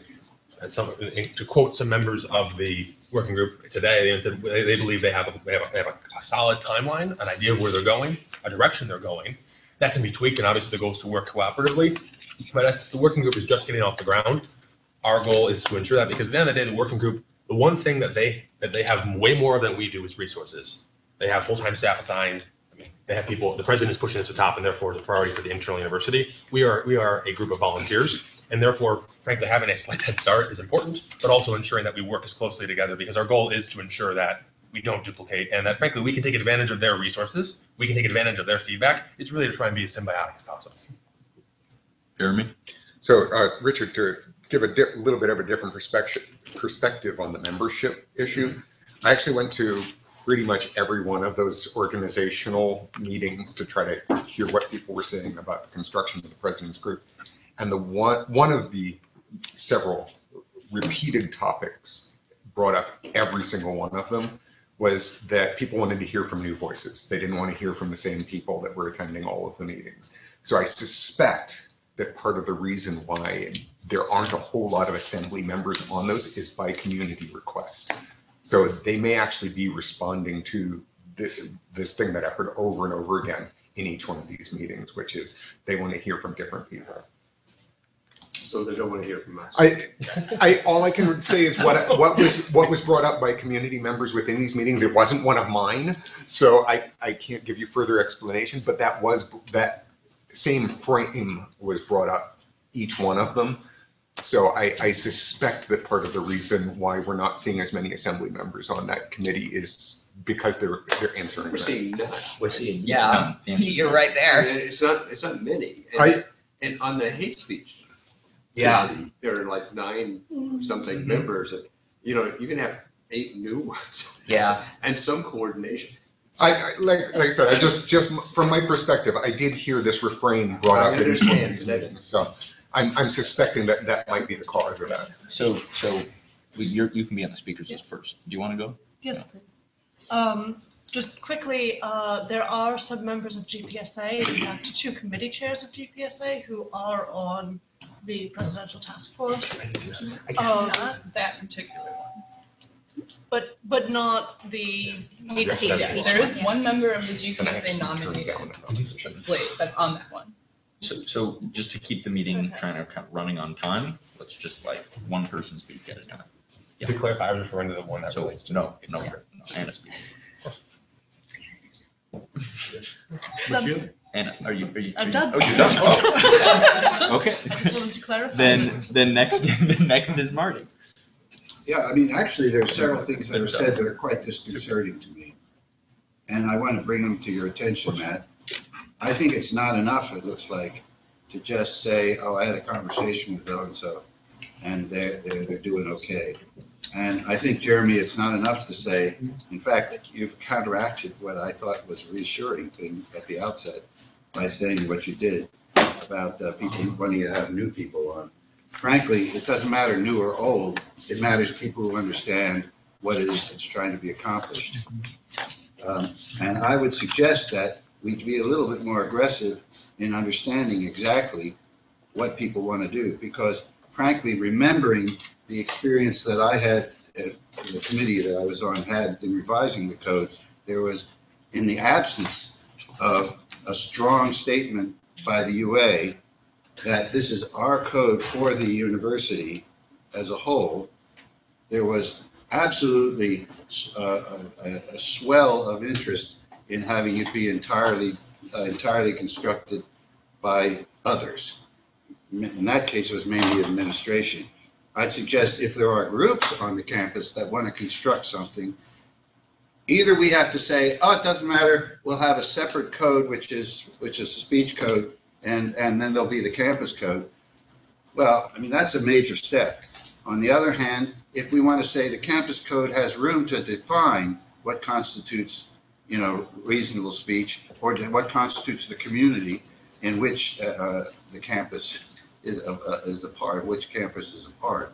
Speaker 10: to quote some members of the working group today, they said they believe they have a solid timeline, an idea of where they're going, a direction they're going. That can be tweaked, and obviously the goal is to work cooperatively. But as the working group is just getting off the ground, our goal is to ensure that, because at the end of the day, the working group, the one thing that they have way more of than we do is resources. They have full-time staff assigned. I mean, they have people. The president is pushing this to the top, and therefore the priority for the internal university. We are a group of volunteers, and therefore, frankly, having a slight head start is important, but also ensuring that we work as closely together, because our goal is to ensure that we don't duplicate, and that frankly we can take advantage of their resources. We can take advantage of their feedback. It's really to try and be as symbiotic as possible.
Speaker 1: Jeremy.
Speaker 4: So, Richard, to give a little bit of a different perspective on the membership issue, I actually went to pretty much every one of those organizational meetings to try to hear what people were saying about the construction of the president's group. And the one of the several repeated topics brought up, every single one of them, was that people wanted to hear from new voices. They didn't want to hear from the same people that were attending all of the meetings. So I suspect that part of the reason why there aren't a whole lot of assembly members on those is by community request. So they may actually be responding to this thing that I've heard over and over again in each one of these meetings, which is they want to hear from different people.
Speaker 11: So they don't want to hear from us.
Speaker 4: All I can say is what was brought up by community members within these meetings. It wasn't one of mine, so I can't give you further explanation. But that same frame was brought up, each one of them. So I suspect that part of the reason why we're not seeing as many assembly members on that committee is because they're answering.
Speaker 11: We're seeing none.
Speaker 7: We're seeing, yeah, you're right there.
Speaker 11: And it's not many. And on the hate speech.
Speaker 7: Yeah.
Speaker 11: Committee, there are like 9 something members, and you can have 8 new ones.
Speaker 7: Yeah.
Speaker 11: And some coordination.
Speaker 4: Like I said, I just from my perspective, I did hear this refrain brought up in each one of these meetings. So I'm suspecting that might be the cause of that.
Speaker 1: So you can be on the speakers list first. Do you want to go?
Speaker 5: Yes, please. Just quickly, there are some members of GPSA, in fact, 2 committee chairs of GPSA who are on the presidential task force.
Speaker 9: Not that particular one.
Speaker 5: But not the
Speaker 8: hate speech.
Speaker 9: Yeah, there is one member of the GPSA nominated slate that's on that one.
Speaker 1: So just to keep the meeting kind of running on time, let's just like one person speak at a time.
Speaker 10: To clarify, I was referring to the one that
Speaker 1: So
Speaker 10: relates to.
Speaker 1: no, Anna speak. Anna, are you?
Speaker 5: I'm done.
Speaker 1: Oh, you're done. Oh. Okay.
Speaker 5: I just wanted to clarify.
Speaker 1: Then next is Marty.
Speaker 6: Yeah, I mean, actually, there are several things that are said that are quite disconcerting to me. And I want to bring them to your attention, Matt. I think it's not enough, it looks like, to just say, oh, I had a conversation with so-and-so, and they're doing okay. And I think, Jeremy, it's not enough to say, in fact, you've counteracted what I thought was a reassuring thing at the outset by saying what you did about people wanting to have new people on. Frankly, it doesn't matter new or old. It matters people who understand what it is that's trying to be accomplished. And I would suggest that we be a little bit more aggressive in understanding exactly what people want to do, because frankly, remembering the experience that I had at the committee that I was on had in revising the code, there was, in the absence of a strong statement by the UA that this is our code for the university as a whole, there was absolutely a swell of interest in having it be entirely constructed by others. In that case, it was mainly administration. I'd suggest if there are groups on the campus that want to construct something, either we have to say, oh, it doesn't matter, we'll have a separate code, which is a speech code, and then there'll be the campus code. Well, I mean, that's a major step. On the other hand, if we want to say the campus code has room to define what constitutes reasonable speech, or what constitutes the community in which the campus is a part, which campus is a part.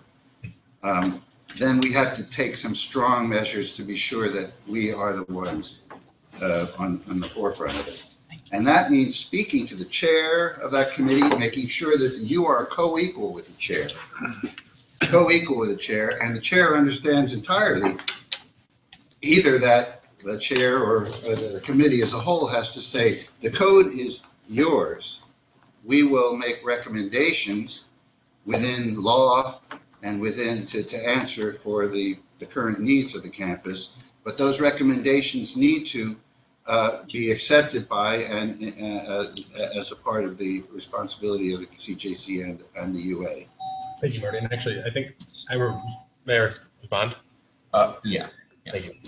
Speaker 6: Then we have to take some strong measures to be sure that we are the ones on the forefront of it. And that means speaking to the chair of that committee, making sure that you are co-equal with the chair. Co-equal with the chair, and the chair understands entirely either that the chair or the committee as a whole has to say, the code is yours. We will make recommendations within law and within to answer for the current needs of the campus, but those recommendations need to be accepted by and as a part of the responsibility of the CJC and the UA.
Speaker 10: Thank you, Marty. And actually, I think may I respond?
Speaker 1: Yeah.
Speaker 10: Thank you.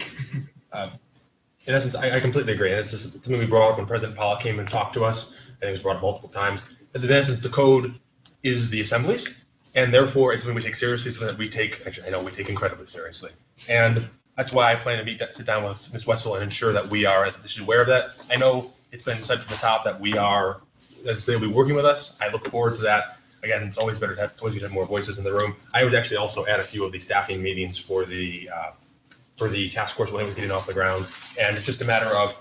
Speaker 10: In essence, I completely agree. And it's just something we brought up when President Pollock came and talked to us. I think it was brought up multiple times. But in essence, the code is the assemblies, and therefore it's something we take seriously, something that we take, actually, I know we take incredibly seriously. And that's why I plan to sit down with Ms. Wessel and ensure that we are, as the aware of that. I know it's been said from the top that we are, that they'll be working with us. I look forward to that. Again, it's always better to have more voices in the room. I would actually also add a few of the staffing meetings for the task force when it was getting off the ground. And it's just a matter of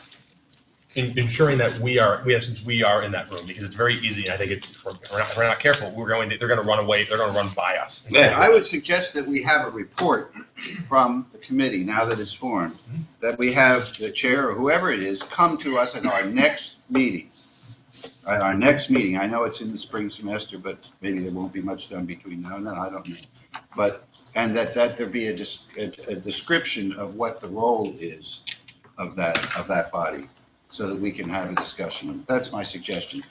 Speaker 10: ensuring that we are in that room, because it's very easy. And I think if we're not careful, they're going to run away. They're going to run by us.
Speaker 6: Yeah, I would suggest that we have a report from the committee now that it's formed, that we have the chair or whoever it is come to us at our next meeting. At our next meeting, I know it's in the spring semester, but maybe there won't be much done between now and then. I don't know. But and that there be a description of what the role is of that body, so that we can have a discussion. That's my suggestion.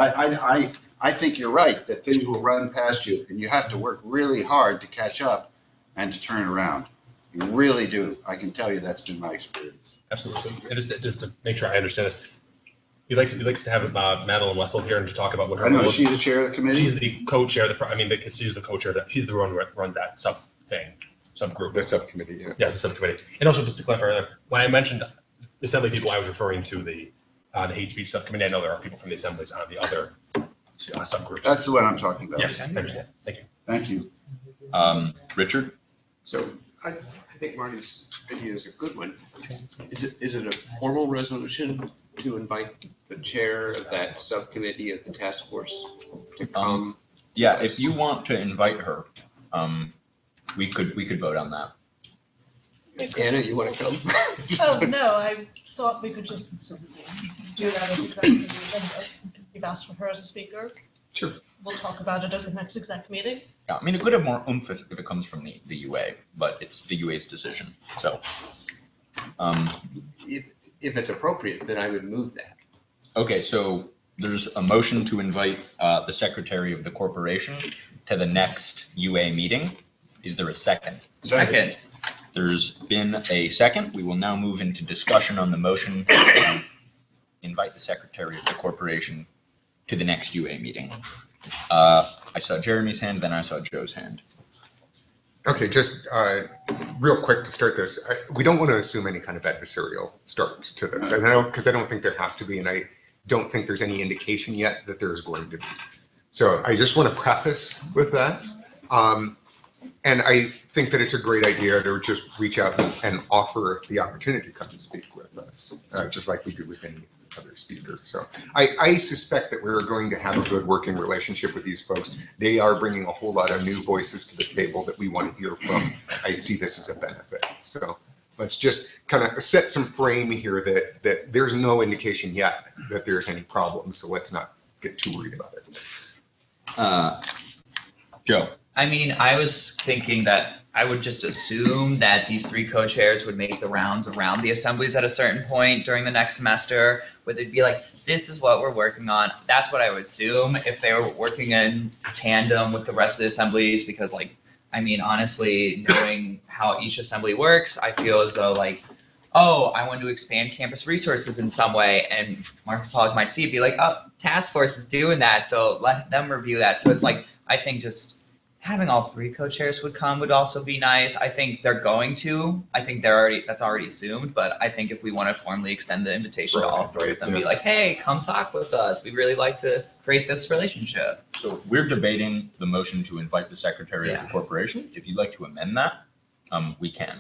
Speaker 6: I think you're right that things will run past you, and you have to work really hard to catch up and to turn around. You really do. I can tell you that's been my experience.
Speaker 10: Absolutely. And just to make sure I understand it, you'd like to have Madeline Wessel here and to talk about what her.
Speaker 6: I know she's the chair of the committee.
Speaker 10: She's the co-chair. She's the co-chair. She's the one who runs that subgroup.
Speaker 4: The subcommittee, yeah.
Speaker 10: Yes, the subcommittee. And also, just to clarify, when I mentioned assembly people, I was referring to the hate speech subcommittee. I know there are people from the assemblies on the other subgroup.
Speaker 6: That's the one I'm talking about.
Speaker 10: Yes, I understand. Thank you.
Speaker 6: Thank you.
Speaker 1: Richard?
Speaker 11: So I think Marty's idea is a good one. Is it a formal resolution to invite the chair of that subcommittee of the task force to come?
Speaker 1: Yeah, if you want to invite her, we could vote on that.
Speaker 11: Anna, you want to come?
Speaker 5: Oh, no, I thought we could just do that as executive meeting. You've asked for her as a speaker.
Speaker 1: Sure.
Speaker 5: We'll talk about it at the next exec meeting.
Speaker 1: Yeah, I mean, it could have more oomph if it comes from the UA, but it's the UA's decision. So,
Speaker 11: if it's appropriate, then I would move that.
Speaker 1: okay, so there's a motion to invite the secretary of the corporation to the next UA meeting. Is there a second?
Speaker 7: Second.
Speaker 1: There's been a second. We will now move into discussion on the motion to invite the secretary of the corporation to the next UA meeting. I saw Jeremy's hand, then I saw Joe's hand.
Speaker 4: Okay, just real quick to start this. We don't want to assume any kind of adversarial start to this. I know, because I don't think there has to be, and I don't think there's any indication yet that there is going to be. So I just want to preface with that. And I think that it's a great idea to just reach out and offer the opportunity to come and speak with us, just like we do with any other speaker. So I suspect that we're going to have a good working relationship with these folks. They are bringing a whole lot of new voices to the table that we want to hear from. I see this as a benefit. So let's just kind of set some frame here that there's no indication yet that there's any problems. So let's not get too worried about it.
Speaker 1: Joe.
Speaker 7: I mean, I was thinking that I would just assume that these three co-chairs would make the rounds around the assemblies at a certain point during the next semester, where they'd be like, this is what we're working on. That's what I would assume if they were working in tandem with the rest of the assemblies, because I mean, honestly, knowing how each assembly works, I feel as though oh, I want to expand campus resources in some way. And Mark Pollock might see it, be like, oh, task force is doing that. So let them review that. So it's I think just having all three co-chairs would come would also be nice. I think they're going to. I think that's already assumed, but I think if we want to formally extend the invitation to all three of them, be like, hey, come talk with us. We'd really like to create this relationship.
Speaker 1: So we're debating the motion to invite the secretary of the corporation. If you'd like to amend that, we can.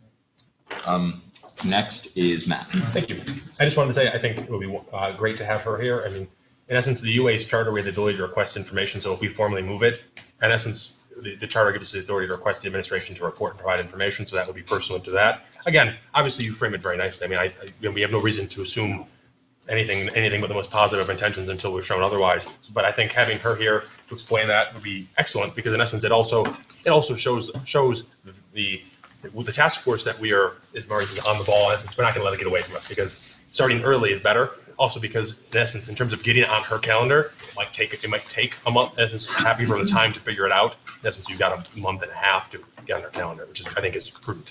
Speaker 1: Next is Matt.
Speaker 10: Thank you. I just wanted to say, I think it would be great to have her here. I mean, in essence, the UA's charter, we have the ability to request information. So if we formally move it, in essence, the charter gives us the authority to request the administration to report and provide information. So that would be pursuant to that. Again, obviously, you frame it very nicely. I mean, we have no reason to assume anything but the most positive intentions until we're shown otherwise. But I think having her here to explain that would be excellent, because in essence, it also shows the task force that is on the ball. In essence, we're not going to let it get away from us, because starting early is better. Also, because in essence, in terms of getting it on her calendar, it might take a month. In essence, happy for the time to figure it out. In essence, you've got a month and a half to get on her calendar, which I think is prudent.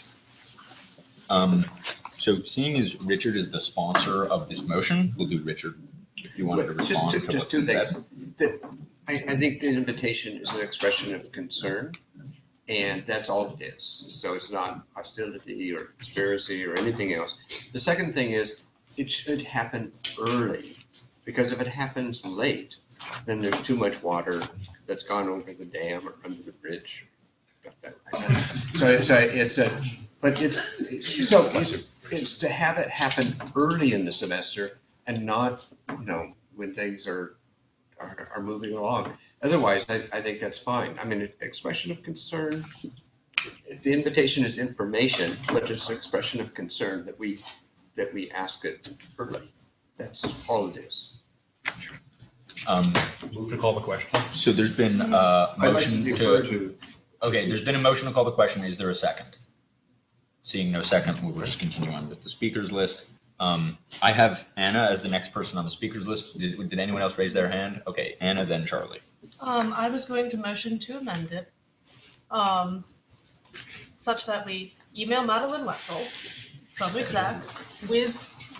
Speaker 1: So seeing as Richard is the sponsor of this motion, we'll do Richard if you wanted to respond.
Speaker 11: Just two things. I think the invitation is an expression of concern, and that's all it is. So it's not hostility or conspiracy or anything else. The second thing is, it should happen early, because if it happens late, then there's too much water that's gone over the dam or under the bridge. Got that right. It's to have it happen early in the semester and not, when things are moving along. Otherwise, I think that's fine. I mean, an expression of concern. The invitation is information, but it's an expression of concern that we ask it early. That's all it is.
Speaker 10: Move to call the question.
Speaker 1: So there's been a motion Okay, there's been a motion to call the question. Is there a second? Seeing no second, we'll just continue on with the speakers list. I have Anna as the next person on the speakers list. Did anyone else raise their hand? Okay, Anna, then Charlie.
Speaker 5: I was going to motion to amend it, such that we email Madeline Wessel from Exact with,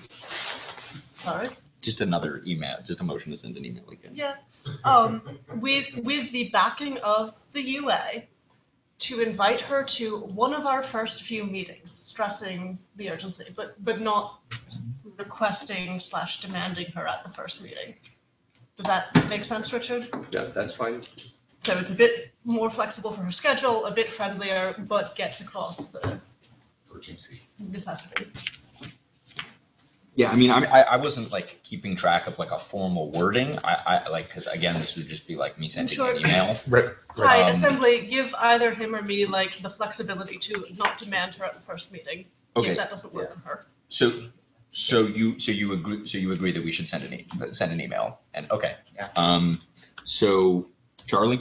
Speaker 1: Just another email, just a motion to send an email again.
Speaker 5: Yeah. With the backing of the UA to invite her to one of our first few meetings, stressing the urgency, but not requesting / demanding her at the first meeting. Does that make sense, Richard?
Speaker 11: Yeah, that's fine.
Speaker 5: So it's a bit more flexible for her schedule, a bit friendlier, but gets across the
Speaker 4: urgency
Speaker 5: necessity.
Speaker 1: Yeah, I mean, I wasn't like keeping track of like a formal wording. I like, because again, this would just be like me sending an email.
Speaker 4: Right.
Speaker 5: Hi, Assembly, give either him or me like the flexibility to not demand her at the first meeting.
Speaker 1: Okay.
Speaker 5: If that doesn't work for her.
Speaker 1: So you agree that we should send an email, and okay.
Speaker 7: Yeah.
Speaker 1: So Charlie.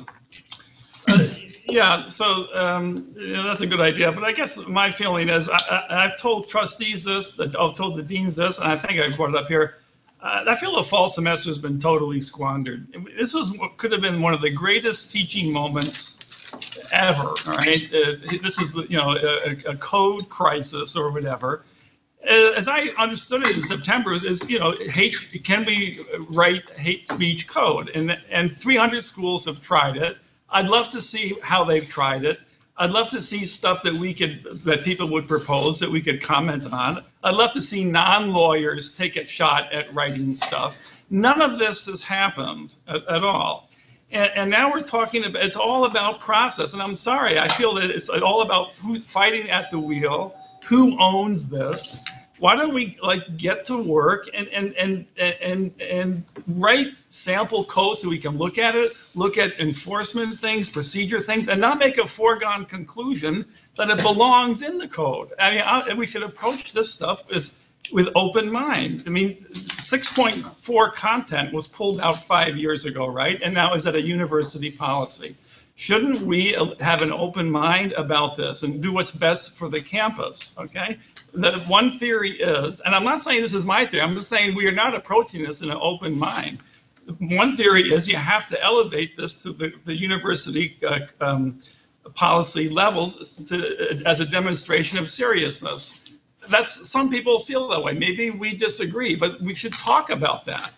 Speaker 12: Yeah, so that's a good idea. But I guess my feeling is I've told trustees this, I've told the deans this, and I think I brought it up here. I feel the fall semester has been totally squandered. This was what could have been one of the greatest teaching moments ever. All right, this is a code crisis or whatever. As I understood it in September, it can be write hate speech code, and 300 schools have tried it. I'd love to see how they've tried it. I'd love to see stuff that people would propose that we could comment on. I'd love to see non-lawyers take a shot at writing stuff. None of this has happened at all. And now we're talking about, it's all about process. And I'm sorry, I feel that it's all about who's fighting at the wheel, who owns this. Why don't we get to work and write sample code so we can look at it, look at enforcement things, procedure things, and not make a foregone conclusion that it belongs in the code. I mean, we should approach this stuff with open mind. I mean, 6.4 content was pulled out 5 years ago, right? And now is at a university policy. Shouldn't we have an open mind about this and do what's best for the campus, okay? The one theory is, and I'm not saying this is my theory, I'm just saying we are not approaching this in an open mind. One theory is you have to elevate this to the university policy levels as a demonstration of seriousness. Some people feel that way. Maybe we disagree, but we should talk about that.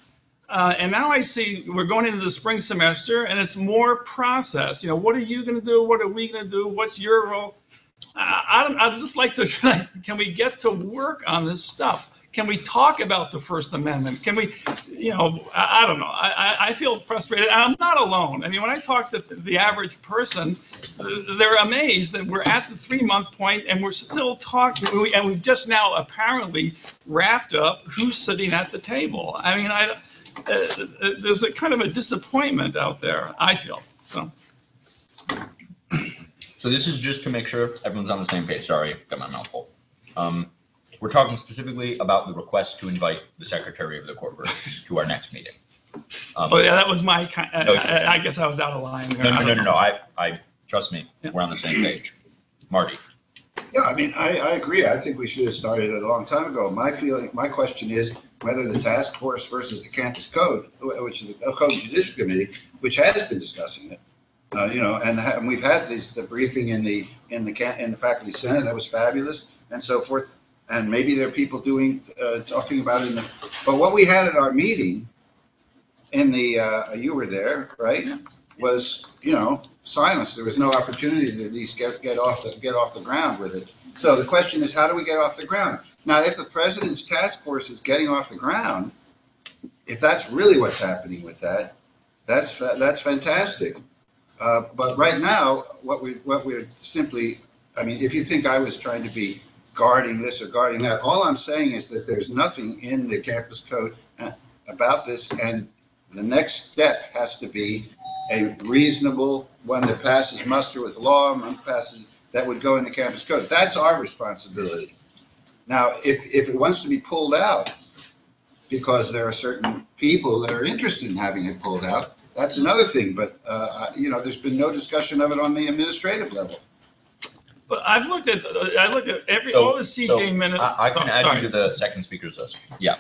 Speaker 12: And now I see we're going into the spring semester and it's more process. You know, what are you going to do? What are we going to do? What's your role? I'd just like to, can we get to work on this stuff? Can we talk about the First Amendment? Can we, you know, I don't know. I feel frustrated. I'm not alone. I mean, when I talk to the average person, they're amazed that we're at the 3-month point and we're still talking. And we've just now apparently wrapped up who's sitting at the table. I mean, there's a kind of a disappointment out there, I feel.
Speaker 1: So this is just to make sure everyone's on the same page. Sorry, got my mouth full. We're talking specifically about the request to invite the secretary of the corporation to our next meeting.
Speaker 12: Oh yeah, that was my kind. I guess I was out of line there.
Speaker 1: No. I trust me. Yeah. We're on the same page. Marty.
Speaker 6: Yeah, I mean, I agree. I think we should have started it a long time ago. My question is whether the task force versus the campus code, which is the Code and Judicial Committee, which has been discussing it. You know, and we've had the briefing in the faculty senate that was fabulous and so forth. And maybe there are people talking about it but what we had at our meeting you were there, right? Yeah. Was, you know, silence. There was no opportunity to at least get off the ground with it. So the question is, how do we get off the ground? Now, if the president's task force is getting off the ground, if that's really what's happening with that, that's fantastic. But right now, what we're simply, I mean, if you think I was trying to be guarding this or guarding that, all I'm saying is that there's nothing in the campus code about this, and the next step has to be a reasonable one that passes muster with law, and that would go in the campus code. That's our responsibility. Now, if it wants to be pulled out because there are certain people that are interested in having it pulled out, that's another thing. But you know, there's been no discussion of it on the administrative level.
Speaker 12: But I looked at all the CJ minutes.
Speaker 1: I can add you to the second speakers list. Yeah.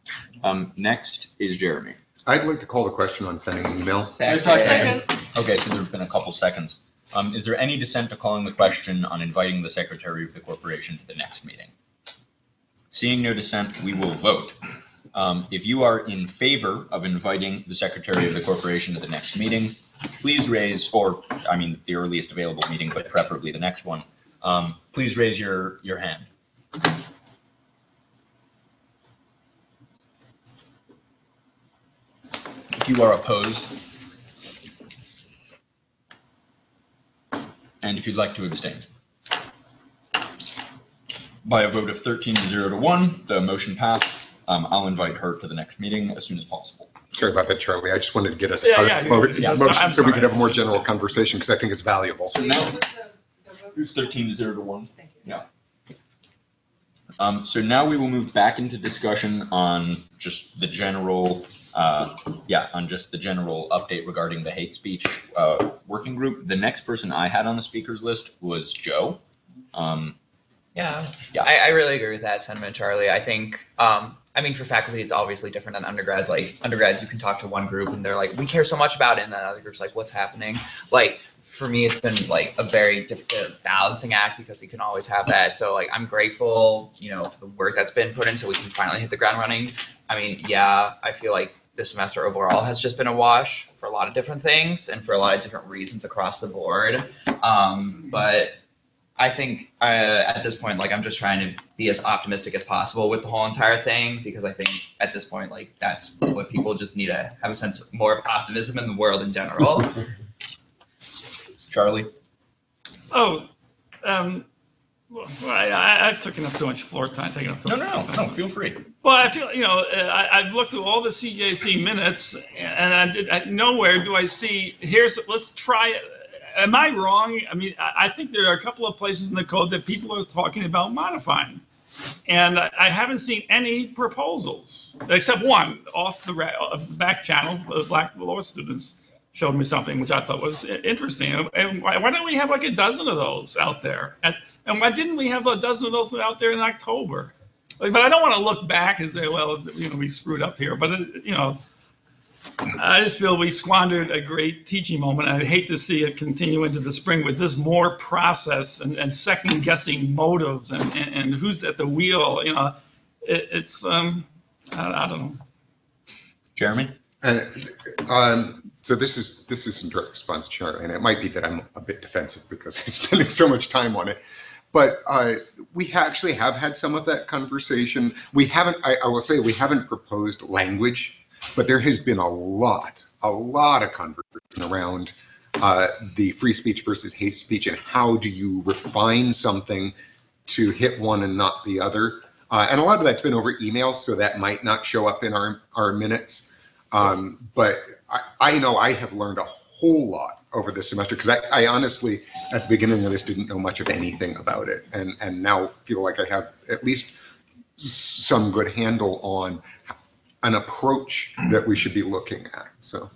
Speaker 1: Next is Jeremy.
Speaker 4: I'd like to call the question on sending an email.
Speaker 12: Second.
Speaker 1: Okay, so there's been a couple seconds. Is there any dissent to calling the question on inviting the secretary of the corporation to the next meeting? Seeing no dissent, we will vote. If you are in favor of inviting the secretary of the corporation to the next meeting, please raise, the earliest available meeting, but preferably the next one. Please raise your hand. If you are opposed, and if you'd like to abstain. By a vote of 13-0-1, the motion passed. I'll invite her to the next meeting as soon as possible.
Speaker 4: Sorry about that, Charlie. I just wanted to get us
Speaker 12: motion
Speaker 4: so we could have a more general conversation because I think it's valuable.
Speaker 1: So now it's 13-0-1. Yeah. So now we will move back into discussion on just the general, update regarding the hate speech working group. The next person I had on the speakers list was Joe.
Speaker 7: Yeah. I really agree with that sentiment, Charlie. I think, for faculty, it's obviously different than undergrads. Like undergrads, you can talk to one group and they're like, we care so much about it. And then other groups like, what's happening? Like, for me, it's been like a very difficult balancing act because you can always have that. So like, I'm grateful, for the work that's been put in so we can finally hit the ground running. I feel like this semester overall has just been a wash for a lot of different things and for a lot of different reasons across the board. But I think at this point, I'm just trying to be as optimistic as possible with the whole entire thing, because I think at this point, that's what people just need to have a sense more of optimism in the world in general.
Speaker 1: Charlie?
Speaker 12: I took enough too much floor time.
Speaker 1: No, feel free.
Speaker 12: Well, I feel, I've looked through all the CJC minutes and nowhere do I see, let's try it. Am I wrong? I think there are a couple of places in the code that people are talking about modifying. And I haven't seen any proposals, except one off the back channel. The Black law students showed me something which I thought was interesting. And why don't we have a dozen of those out there? And why didn't we have a dozen of those out there in October? But I don't want to look back and say, well, we screwed up here. But, I just feel we squandered a great teaching moment. I'd hate to see it continue into the spring with this more process and second guessing motives and who's at the wheel. It's I don't know.
Speaker 1: Jeremy?
Speaker 4: And so this is in direct response, Chair, and it might be that I'm a bit defensive because I'm spending so much time on it. But we actually have had some of that conversation. We haven't, I will say, we haven't proposed language, but there has been a lot of conversation around the free speech versus hate speech and how do you refine something to hit one and not the other. And a lot of that's been over email, so that might not show up in our minutes. But I know I have learned a whole lot over this semester because I honestly, at the beginning of this, didn't know much of anything about it. And now feel like I have at least some good handle on an approach that we should be looking at. So.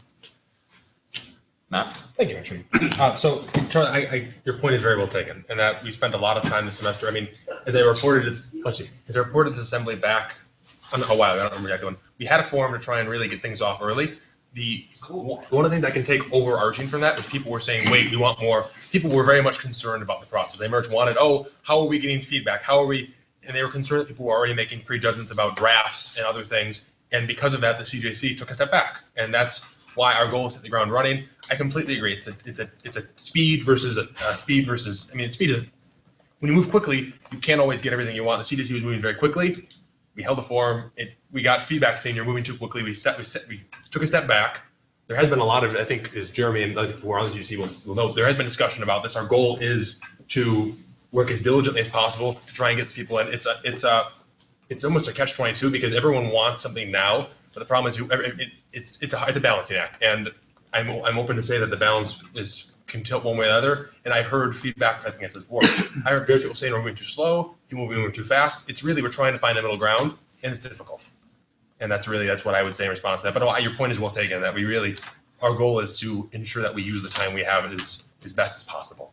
Speaker 1: Matt?
Speaker 10: Thank you, actually. So, Charlie, your point is very well taken, and that we spent a lot of time this semester. I mean, as I reported this assembly back a while ago, I don't remember exactly when, we had a forum to try and really get things off early. One of the things I can take overarching from that was people were saying, wait, we want more. People were very much concerned about the process. They wanted, how are we getting feedback? How are we, and they were concerned that people were already making prejudgments about drafts and other things. And because of that, the CJC took a step back. And that's why our goal is to hit the ground running. I completely agree. It's a speed versus speed. I mean, speed is, when you move quickly, you can't always get everything you want. The CDC was moving very quickly. We held the forum. We got feedback saying you're moving too quickly. We took a step back. There has been a lot of, I think, as Jeremy and other people who are on the CDC will know, there has been discussion about this. Our goal is to work as diligently as possible to try and get people in. It's almost a catch-22 because everyone wants something now, but the problem is it's a balancing act, and I'm open to say that the balance can tilt one way or the other. And I've heard feedback, I think it's this board. I heard people saying we're moving too slow, people moving too fast. It's really, we're trying to find a middle ground, and it's difficult. And that's what I would say in response to that. But your point is well taken, that our goal is to ensure that we use the time we have as best as possible.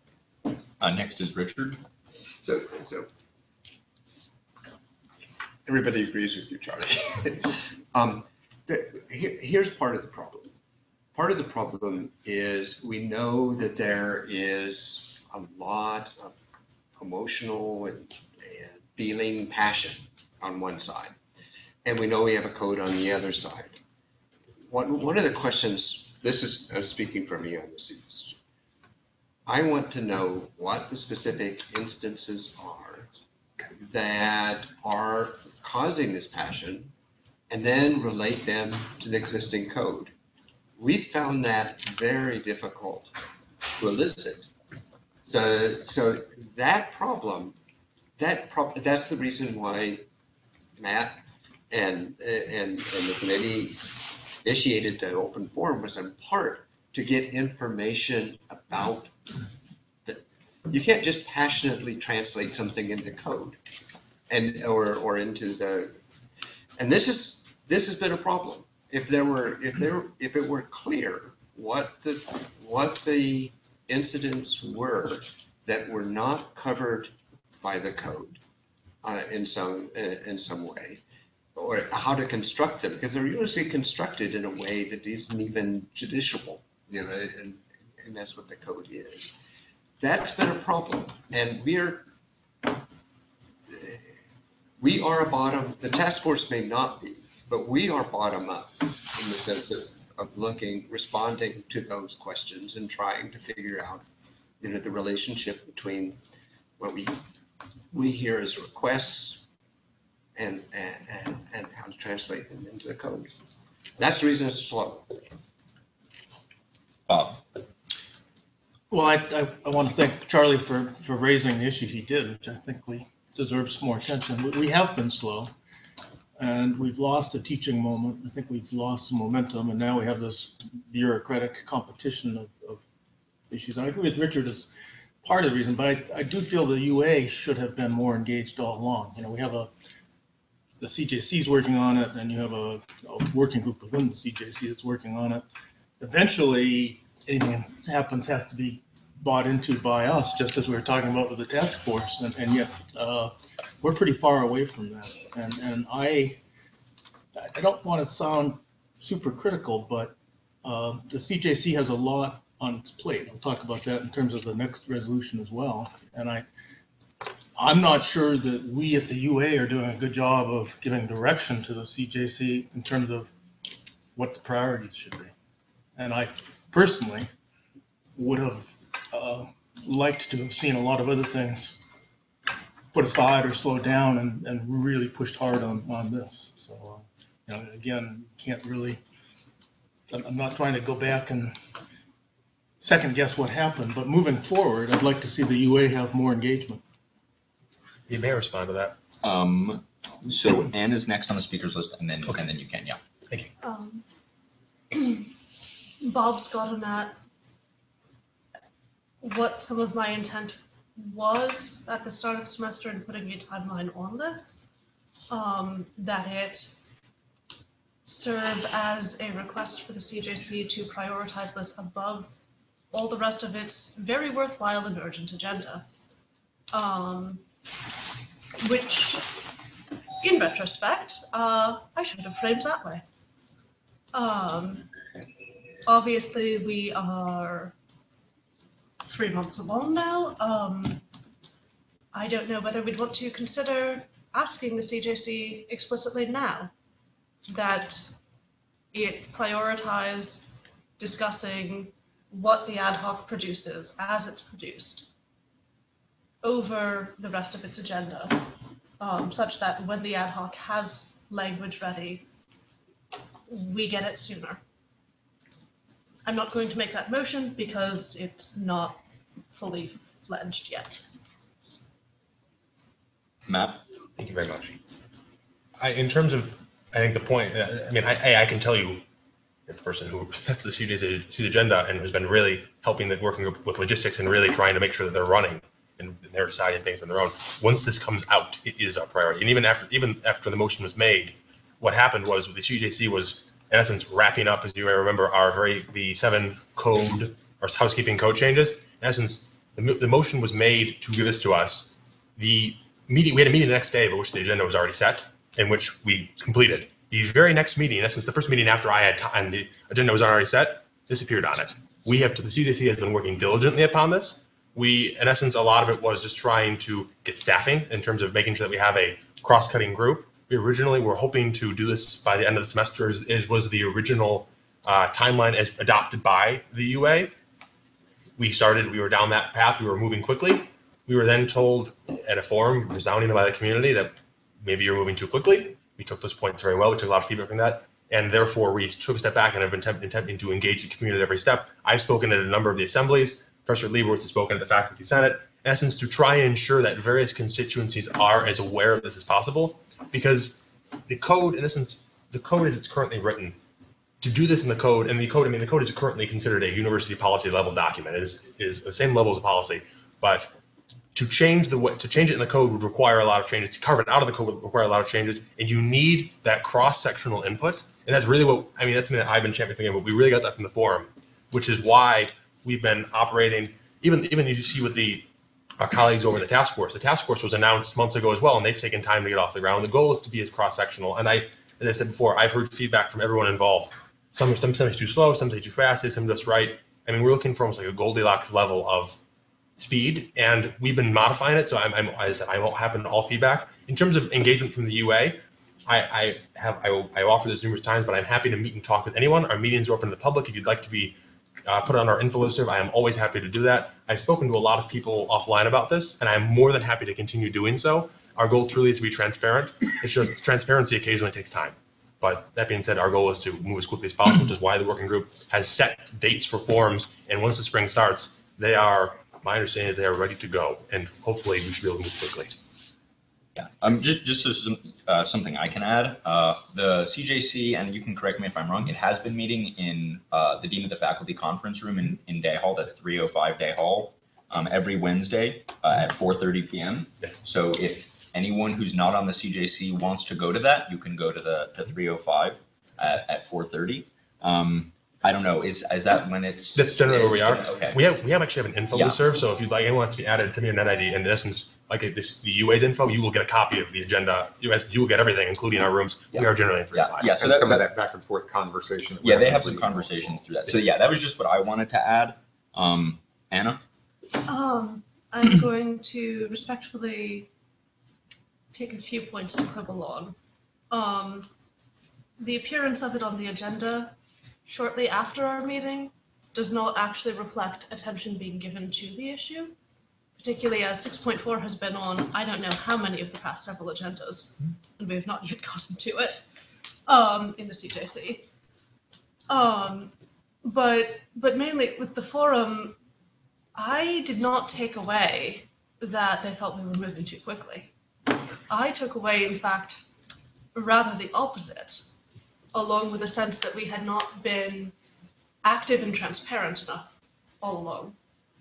Speaker 1: Next is Richard.
Speaker 11: So everybody agrees with you, Charlie. Here's part of the problem. Part of the problem is we know that there is a lot of emotional and feeling passion on one side, and we know we have a code on the other side. One of the questions, this is speaking for me on the seats, I want to know what the specific instances are that are causing this passion and then relate them to the existing code. We found that very difficult to elicit. So that problem, that's the reason why Matt and the committee initiated the open forum, was in part to get information about you can't just passionately translate something into code or into the, and this has been a problem. If it were clear what the incidents were that were not covered by the code in some way, or how to construct them, because they're usually constructed in a way that isn't even judiciable, and that's what the code is. That's been a problem, and we are a bottom. The task force may not be, but we are bottom up in the sense of responding to those questions and trying to figure out, the relationship between what we hear as requests and how to translate them into the code. That's the reason it's slow.
Speaker 1: Bob.
Speaker 2: Well, I want to thank Charlie for raising the issue he did, which I think we deserves more attention. We have been slow, and we've lost a teaching moment. I think we've lost some momentum, and now we have this bureaucratic competition of issues. And I agree with Richard as part of the reason, but I do feel the UA should have been more engaged all along. We have the CJC is working on it, and you have a working group within the CJC that's working on it. Eventually, anything that happens has to be bought into by us, just as we were talking about with the task force, and yet we're pretty far away from that. And I don't want to sound super critical, but the CJC has a lot on its plate. We'll talk about that in terms of the next resolution as well. And I'm not sure that we at the UA are doing a good job of giving direction to the CJC in terms of what the priorities should be. And I personally would have liked to have seen a lot of other things put aside or slowed down and really pushed hard on this. So, again, can't really, I'm not trying to go back and second guess what happened, but moving forward, I'd like to see the UA have more engagement.
Speaker 10: You may respond to that.
Speaker 1: So Anne is next on the speakers list, and then you can, yeah.
Speaker 10: Thank
Speaker 5: you. Bob's gotten at what some of my intent was at the start of the semester and putting a timeline on this, that it serve as a request for the CJC to prioritize this above all the rest of its very worthwhile and urgent agenda, which, in retrospect, I should have framed that way. Obviously, we are 3 months along now. I don't know whether we'd want to consider asking the CJC explicitly now that it prioritize discussing what the ad hoc produces as it's produced over the rest of its agenda, such that when the ad hoc has language ready, we get it sooner. I'm not going to make that motion because it's not fully fledged yet.
Speaker 1: Matt?
Speaker 10: Thank you very much. In terms of, I think the point, I can tell you, the person who sets the CJC agenda and has been really helping the working group with logistics and really trying to make sure that they're running and they're deciding things on their own. Once this comes out, it is a priority. And even after the motion was made, what happened was the CJC was, in essence, wrapping up, as you may remember, the 7 code or housekeeping code changes. In essence, the motion was made to give this to us. We had a meeting the next day, but which the agenda was already set, in which we completed. The very next meeting, in essence, the first meeting after I had time, the agenda was already set, disappeared on it. The CJC has been working diligently upon this. In essence, a lot of it was just trying to get staffing in terms of making sure that we have a cross-cutting group. We originally were hoping to do this by the end of the semester, as was the original timeline as adopted by the UA. We were down that path, we were moving quickly. We were then told at a forum, resounding by the community, that maybe you're moving too quickly. We took those points very well. We took a lot of feedback from that. And therefore, we took a step back and have been attempting to engage the community at every step. I've spoken at a number of the assemblies. Professor Leibowitz has spoken at the Faculty Senate, in essence, to try and ensure that various constituencies are as aware of this as possible. Because the code, in essence, the code as it's currently written, to do this in the code, and the code is currently considered a university policy level document. It is the same level as a policy, but to change it in the code would require a lot of changes. To carve it out of the code would require a lot of changes, and you need that cross-sectional input. And that's really that's something that I've been championing, but we really got that from the forum, which is why we've been operating. Even you see with our colleagues over the task force. The task force was announced months ago as well, and they've taken time to get off the ground. The goal is to be as cross-sectional. And as I said before, I've heard feedback from everyone involved. Some say too slow, some say too fast, some just right. We're looking for almost like a Goldilocks level of speed, and we've been modifying it. So I won't have all feedback. In terms of engagement from the UA, I offer this numerous times, but I'm happy to meet and talk with anyone. Our meetings are open to the public. If you'd like to be put on our info listserv, I am always happy to do that. I've spoken to a lot of people offline about this, and I'm more than happy to continue doing so. Our goal truly is to be transparent. It's just transparency occasionally takes time. But that being said, our goal is to move as quickly as possible, which is why the working group has set dates for forums. And once the spring starts, my understanding is they are ready to go, and hopefully we should be able to move quickly.
Speaker 1: Yeah, just something I can add. The CJC, and you can correct me if I'm wrong, it has been meeting in the Dean of the Faculty Conference Room in Day Hall, that's 305 Day Hall, every Wednesday at 4:30 p.m.
Speaker 10: Yes.
Speaker 1: So if anyone who's not on the CJC wants to go to that, you can go to the 305 at 4:30. I don't know. Is that when it's?
Speaker 10: That's generally where we are.
Speaker 1: Okay.
Speaker 10: We have actually have an info listserv. So if you'd like, anyone wants to be added, send me a net ID. And in essence, like the UA's info, you will get a copy of the agenda. You will get everything, including our rooms. Yeah. We are generally in 305.
Speaker 4: Yeah. So some of that back and forth conversation.
Speaker 1: Yeah, they have some conversations through that. So yeah, that was just what I wanted to add. Anna.
Speaker 5: I'm going to respectfully take a few points to quibble on. the appearance of it on the agenda shortly after our meeting does not actually reflect attention being given to the issue, particularly as 6.4 has been on I don't know how many of the past several agendas, and we have not yet gotten to it in the CJC. But mainly with the forum, I did not take away that they thought we were moving too quickly. I took away, in fact, rather the opposite, along with the sense that we had not been active and transparent enough all along.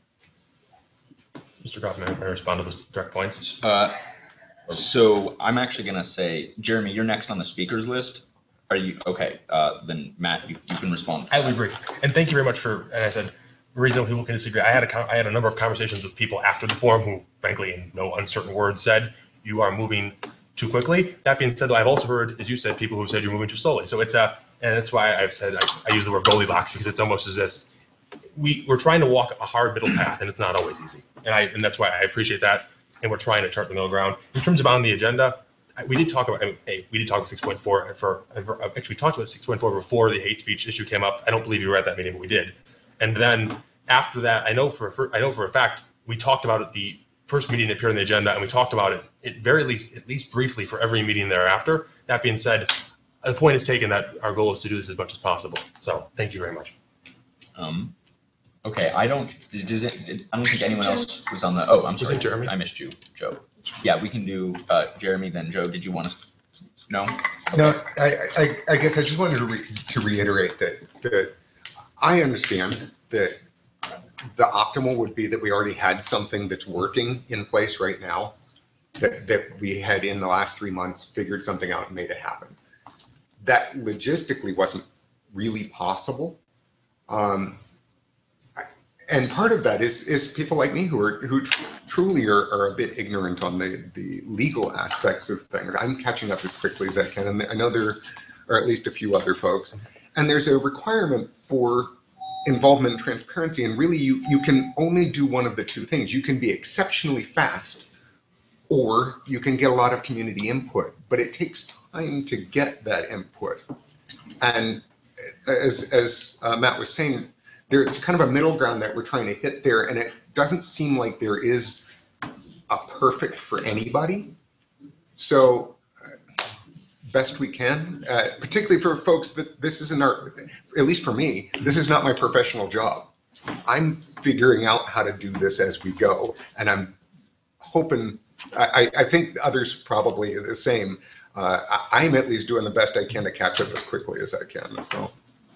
Speaker 10: Mr. Kaufman, can I respond to those direct points?
Speaker 1: So I'm actually gonna say, Jeremy, you're next on the speakers list. Are you, okay, then Matt, you can respond.
Speaker 10: I would agree. And thank you very much for, and I said, reasonable people can disagree. I had a number of conversations with people after the forum who, frankly, in no uncertain words, said you are moving too quickly. That being said, though, I've also heard, as you said, people who said you're moving too slowly. So it's and that's why I've said I use the word Goldilocks, because it's almost as this. We're trying to walk a hard middle path, and it's not always easy. And that's why I appreciate that. And we're trying to chart the middle ground. In terms of on the agenda, we did talk about 6.4 actually we talked about 6.4 before the hate speech issue came up. I don't believe you were at that meeting, but we did. And then after that, I know for a fact we talked about it the first meeting that appeared on the agenda, and we talked about it at least briefly for every meeting thereafter. That being said, the point is taken that our goal is to do this as much as possible. So thank you very much.
Speaker 1: Okay, I don't think anyone else was on the, oh, I'm sorry.
Speaker 10: Jeremy?
Speaker 1: I missed you, Joe. Yeah, we can do Jeremy, then Joe. Did you want to? No?
Speaker 4: No, I guess I just wanted to reiterate that I understand that the optimal would be that we already had something that's working in place right now, that we had in the last 3 months figured something out and made it happen. That logistically wasn't really possible. And part of that is people like me who truly are a bit ignorant on the legal aspects of things. I'm catching up as quickly as I can, and I know there are at least a few other folks. And there's a requirement for involvement and transparency, and really you can only do one of the two things. You can be exceptionally fast, or you can get a lot of community input, but it takes time to get that input. And as Matt was saying, there's kind of a middle ground that we're trying to hit there, and it doesn't seem like there is a perfect for anybody. So best we can, particularly for folks that this isn't at least for me, this is not my professional job. I'm figuring out how to do this as we go, and I'm hoping, I think others probably are the same. I'm at least doing the best I can to catch up as quickly as I can, so.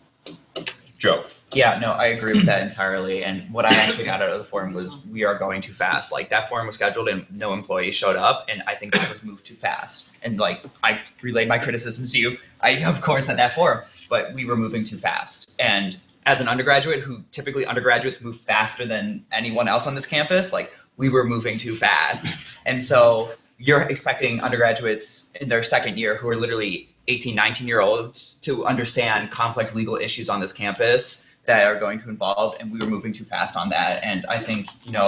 Speaker 1: Joe.
Speaker 7: Yeah, no, I agree with that entirely. And what I actually got out of the forum was we are going too fast. Like that forum was scheduled and no employee showed up, and I think that was moved too fast. And like I relayed my criticisms to you, of course, at that forum, but we were moving too fast. And as an undergraduate, who typically undergraduates move faster than anyone else on this campus, like we were moving too fast. And so you're expecting undergraduates in their second year who are literally 18, 19-year-olds to understand complex legal issues on this campus that are going to involve, and we were moving too fast on that. And I think,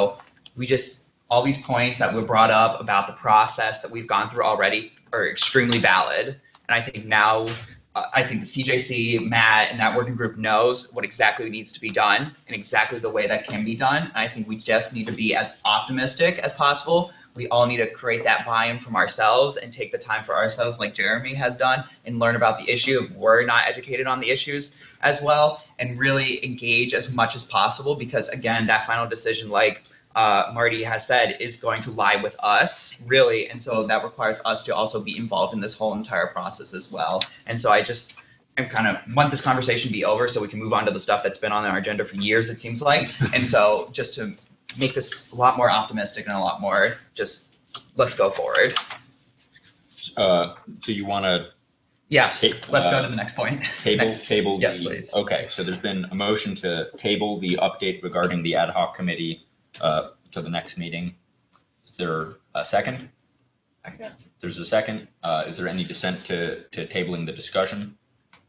Speaker 7: all these points that were brought up about the process that we've gone through already are extremely valid. And I think now, I think the CJC, Matt, and that working group knows what exactly needs to be done and exactly the way that can be done. And I think we just need to be as optimistic as possible. We all need to create that buy-in from ourselves and take the time for ourselves like Jeremy has done and learn about the issue if we're not educated on the issues as well, and really engage as much as possible, because again, that final decision, like Marty has said, is going to lie with us, really. And so that requires us to also be involved in this whole entire process as well. And so I just kind of want this conversation to be over so we can move on to the stuff that's been on our agenda for years, it seems like. And so just to make this a lot more optimistic and a lot more just let's go forward.
Speaker 1: So you want to?
Speaker 7: Yes, let's go to the next point.
Speaker 1: Table.
Speaker 7: Yes, please.
Speaker 1: Okay, so there's been a motion to table the update regarding the ad hoc committee to the next meeting. Is there a second?
Speaker 3: Second.
Speaker 1: There's a second. Is there any dissent to tabling the discussion?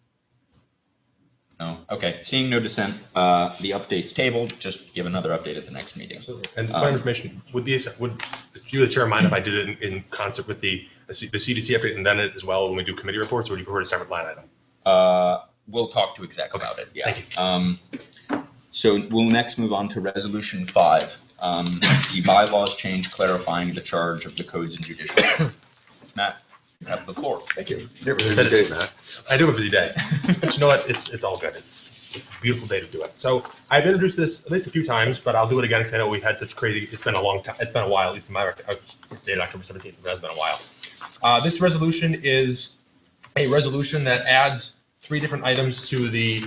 Speaker 1: No. Okay. Seeing no dissent, the update's tabled. Just give another update at the next meeting.
Speaker 10: And point of information, would you, the chair, mind if I did it in concert with the CDC update and then it as well when we do committee reports, or would you prefer a separate line item?
Speaker 1: We'll talk to exec about it, yeah.
Speaker 10: Thank
Speaker 1: So we'll next move on to resolution 5, the bylaws change clarifying the charge of the codes and judicial. Matt, you have the floor.
Speaker 10: Thank you.
Speaker 4: You have a busy day, Matt.
Speaker 10: I do have a busy day, but you know what? It's all good. It's a beautiful day to do it. So I've introduced this at least a few times, but I'll do it again because I know we've had such crazy. It's been a long time. It's been a while, at least in my dated October 17th. It has been a while. This resolution is a resolution that adds 3 different items to the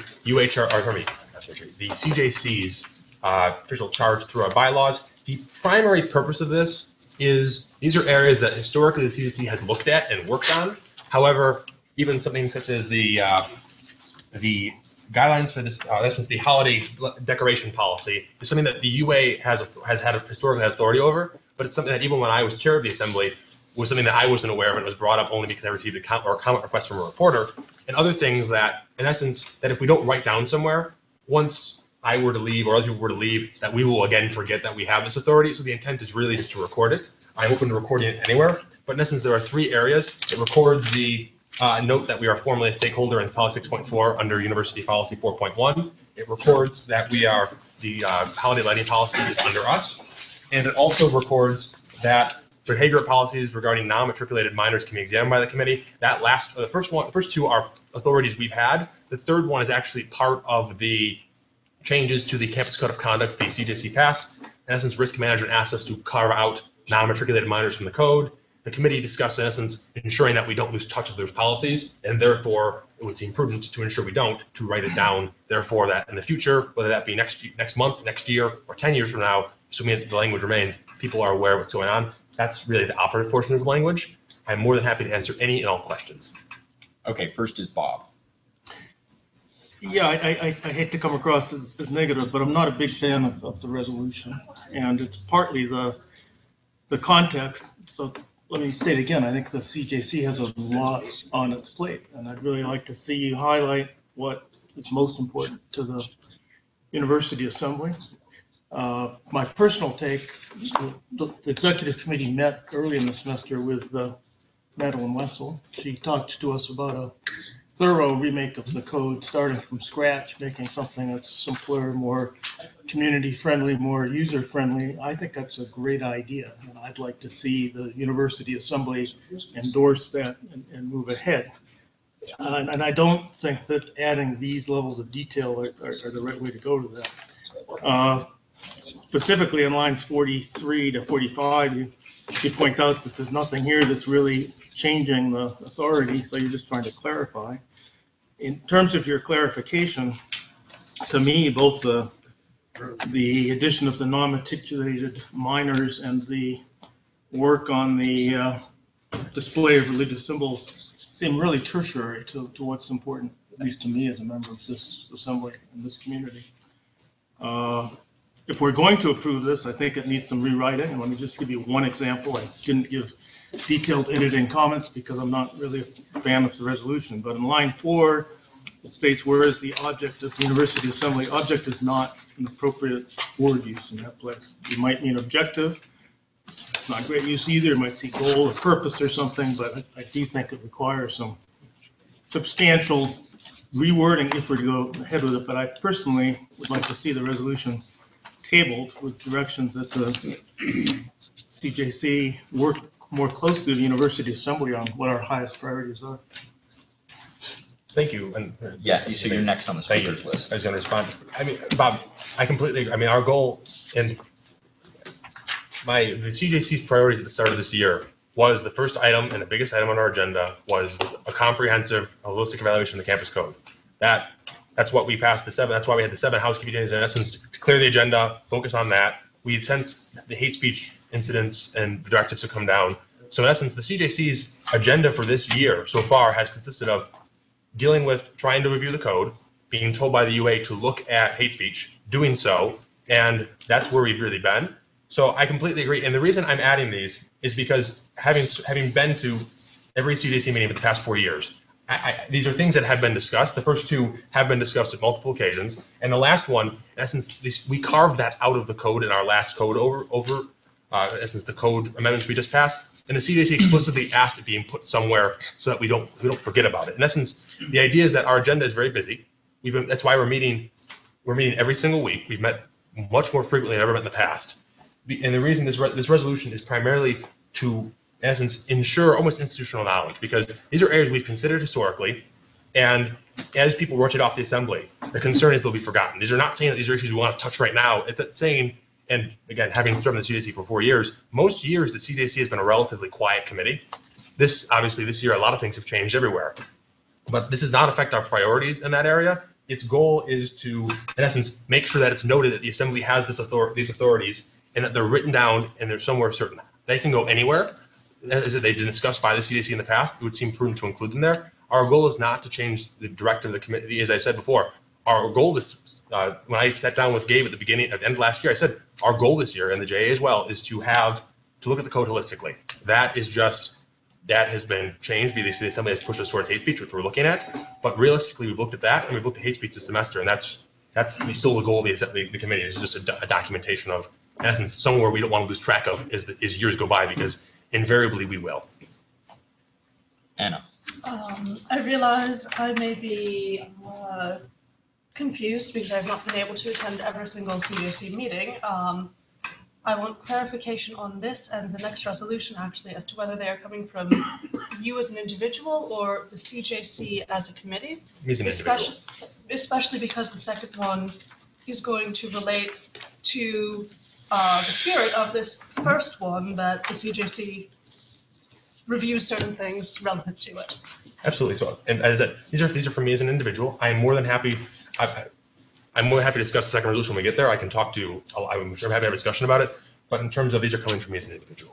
Speaker 10: the CJC's official charge through our bylaws. The primary purpose of this is these are areas that historically the CJC has looked at and worked on. However, even something such as the guidelines for this, the holiday decoration policy is something that the UA has had historically had authority over, but it's something that even when I was chair of the assembly was something that I wasn't aware of, and it was brought up only because I received a comment request from a reporter, and other things that, in essence, that if we don't write down somewhere, once I were to leave or other people were to leave, that we will again forget that we have this authority. So the intent is really just to record it. I'm open to recording it anywhere, but in essence, there are 3 areas. It records the note that we are formally a stakeholder in policy 6.4 under University Policy 4.1. It records that we are the holiday lighting policy is under us, and it also records that behavioral policies regarding non-matriculated minors can be examined by the committee. That the first 2 are authorities we've had. The third one is actually part of the changes to the Campus Code of Conduct the CJC passed. In essence, risk management asked us to carve out non-matriculated minors from the code. The committee discussed, in essence, ensuring that we don't lose touch of those policies, and therefore it would seem prudent to ensure we don't, to write it down. Therefore, that in the future, whether that be next month, next year, or 10 years from now, assuming the language remains, people are aware of what's going on. That's really the operative portion of this language. I'm more than happy to answer any and all questions.
Speaker 1: Okay, first is Bob.
Speaker 2: Yeah, I hate to come across as negative, but I'm not a big fan of the resolution. And it's partly the context. So let me state again, I think the CJC has a lot on its plate. And I'd really like to see you highlight what is most important to the University Assembly. My personal take, the executive committee met early in the semester with Madeline Wessel. She talked to us about a thorough remake of the code, starting from scratch, making something that's simpler, more community-friendly, more user-friendly. I think that's a great idea, and I'd like to see the University Assembly endorse that and move ahead. And I don't think that adding these levels of detail are the right way to go to that. Specifically in lines 43 to 45, you point out that there's nothing here that's really changing the authority, so you're just trying to clarify. In terms of your clarification, to me, both the addition of the non-matriculated minors and the work on the display of religious symbols seem really tertiary to what's important, at least to me as a member of this assembly and this community. If we're going to approve this, I think it needs some rewriting. And let me just give you one example. I didn't give detailed editing comments because I'm not really a fan of the resolution. But in line 4, it states, whereas the object of the University Assembly, object is not an appropriate word use in that place. You might mean objective. It's not great use either. You might see goal or purpose or something, but I do think it requires some substantial rewording if we're to go ahead with it. But I personally would like to see the resolution tabled with directions that the CJC work more closely with the University Assembly on what our highest priorities are.
Speaker 10: Thank you. And
Speaker 1: yeah, so you're next on the speakers list.
Speaker 10: I was going to respond. I mean, Bob, I completely agree. I mean, our goal and the CJC's priorities at the start of this year was the first item and the biggest item on our agenda was a comprehensive, holistic evaluation of the campus code. That's what we passed the 7. That's why we had the 7 housekeeping days in essence to clear the agenda, focus on that. We had sensed the hate speech incidents and directives to come down. So in essence, the CJC's agenda for this year so far has consisted of dealing with trying to review the code, being told by the UA to look at hate speech, doing so, and that's where we've really been. So I completely agree. And the reason I'm adding these is because having been to every CJC meeting for the past 4 years, these are things that have been discussed. The first 2 have been discussed at multiple occasions. And the last one, in essence, we carved that out of the code in our last code in essence, the code amendments we just passed. and the CJC explicitly asked it being put somewhere so that we don't forget about it. In essence, the idea is that our agenda is very busy. That's why we're meeting every single week. We've met much more frequently than I've ever met in the past. And the reason this resolution is primarily to, in essence, ensure almost institutional knowledge, because these are areas we've considered historically, and as people rotate off the assembly, the concern is they'll be forgotten. These are not saying that these are issues we want to touch right now. It's that saying, and again, having served in the CJC for 4 years, most years the CJC has been a relatively quiet committee. Obviously this year, a lot of things have changed everywhere, but this does not affect our priorities in that area. Its goal is to, in essence, make sure that it's noted that the assembly has these authorities and that they're written down and they're somewhere certain. They can go anywhere. As they've been discussed by the CJC in the past, it would seem prudent to include them there. Our goal is not to change the directive of the committee, as I said before. Our goal is, when I sat down with Gabe at the end of last year, I said, our goal this year, and the JA as well, is to look at the code holistically. That has been changed because the assembly has pushed us towards hate speech, which we're looking at. But realistically, we've looked at that, and we've looked at hate speech this semester, and that's still the goal of the committee. Is just a documentation of, in essence, somewhere we don't want to lose track of as years go by, because invariably we will.
Speaker 1: Anna.
Speaker 5: I realize I may be confused because I've not been able to attend every single CJC meeting. I want clarification on this and the next resolution, actually, as to whether they are coming from you as an individual or the CJC as a committee.
Speaker 10: Me as an individual.
Speaker 5: Especially because the second one is going to relate to the spirit of this first one, that the CJC reviews certain things relevant to it.
Speaker 10: Absolutely. So, and as I said, these are for me as an individual. I'm more than happy. I'm more than happy to discuss the second resolution when we get there. I can talk to. I'm sure I'm happy to have a discussion about it. But in terms of these are coming from me as an individual.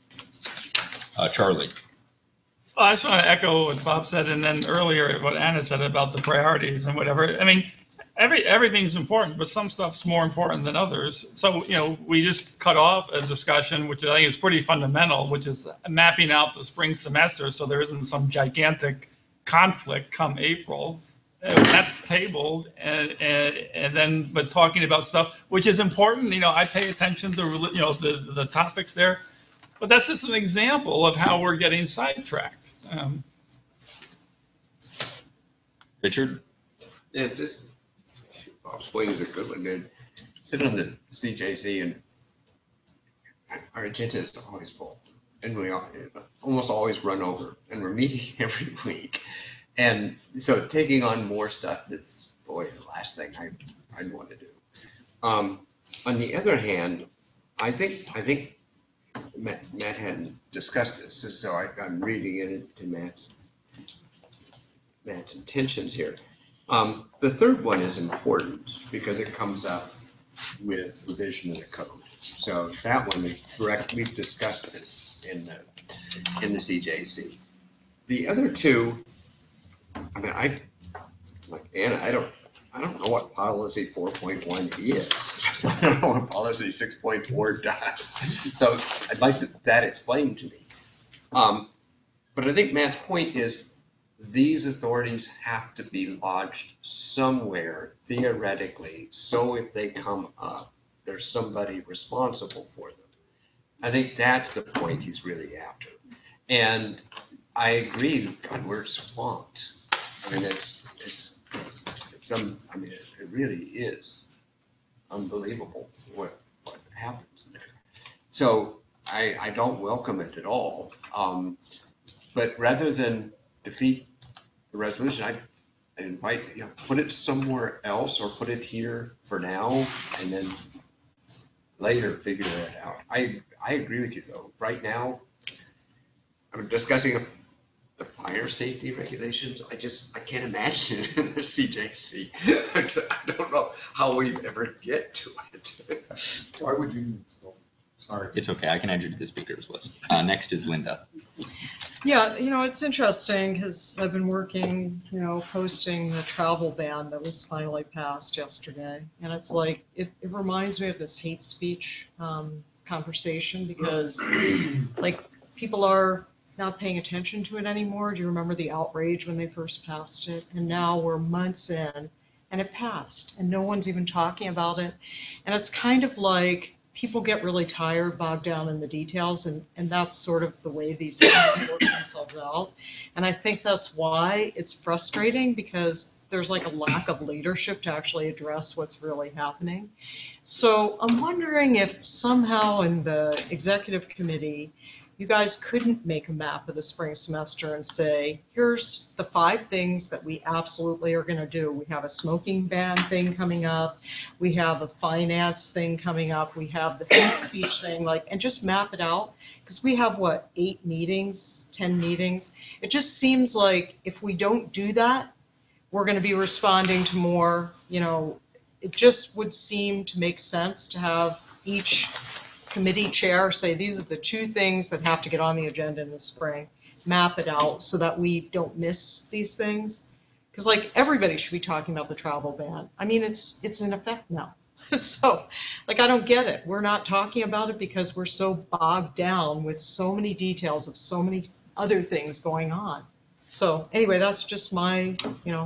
Speaker 1: Charlie.
Speaker 12: I just want to echo what Bob said, and then earlier what Anna said about the priorities and whatever. I mean, everything's important, but some stuff's more important than others. So, we just cut off a discussion, which I think is pretty fundamental, which is mapping out the spring semester so there isn't some gigantic conflict come April. That's tabled, and then, but talking about stuff which is important, I pay attention to, the topics there, but that's just an example of how we're getting sidetracked.
Speaker 1: Richard?
Speaker 11: Yeah, just, Bob's point is a good one, man. Sit on the CJC and our agenda is always full, and we almost always run over, and we're meeting every week. And so taking on more stuff is, boy, the last thing I'd want to do. On the other hand, I think Matt hadn't discussed this, so I'm reading it into Matt's intentions here. The third one is important because it comes up with revision of the code. So that one is direct. We've discussed this in the CJC. The other two, I mean, like Anna, I don't know what policy 4.1 is. I don't know what policy 6.4 does. So I'd like that explained to me. But I think Matt's point is these authorities have to be lodged somewhere theoretically, so if they come up, there's somebody responsible for them. I think that's the point he's really after. And I agree, God, we're swamped. I mean, it really is unbelievable what happens there. So I don't welcome it at all. But rather than defeat the resolution, I invite, put it somewhere else or put it here for now and then later figure it out. I agree with you though. Right now, I'm discussing the fire safety regulations. I can't imagine it in the CJC. I don't know how we ever get to it.
Speaker 4: Why would you? Sorry.
Speaker 1: It's okay. I can add you to the speakers list. Next is Linda.
Speaker 13: Yeah, it's interesting because I've been working, posting the travel ban that was finally passed yesterday. And it's like, it reminds me of this hate speech conversation because like people are not paying attention to it anymore. Do you remember the outrage when they first passed it? And now we're months in and it passed and no one's even talking about it. And it's kind of like people get really tired, bogged down in the details, and that's sort of the way these things work themselves out. And I think that's why it's frustrating, because there's like a lack of leadership to actually address what's really happening. So I'm wondering if somehow in the executive committee, you guys couldn't make a map of the spring semester and say, here's the 5 things that we absolutely are going to do. We have a smoking ban thing coming up. We have a finance thing coming up. We have the hate speech thing, and just map it out. Because we have, 8 meetings, 10 meetings. It just seems like if we don't do that, we're going to be responding to more, it just would seem to make sense to have each committee chair say, these are the 2 things that have to get on the agenda in the spring, map it out so that we don't miss these things. Because everybody should be talking about the travel ban. I mean, it's in effect now. So I don't get it. We're not talking about it because we're so bogged down with so many details of so many other things going on. So anyway, that's just my,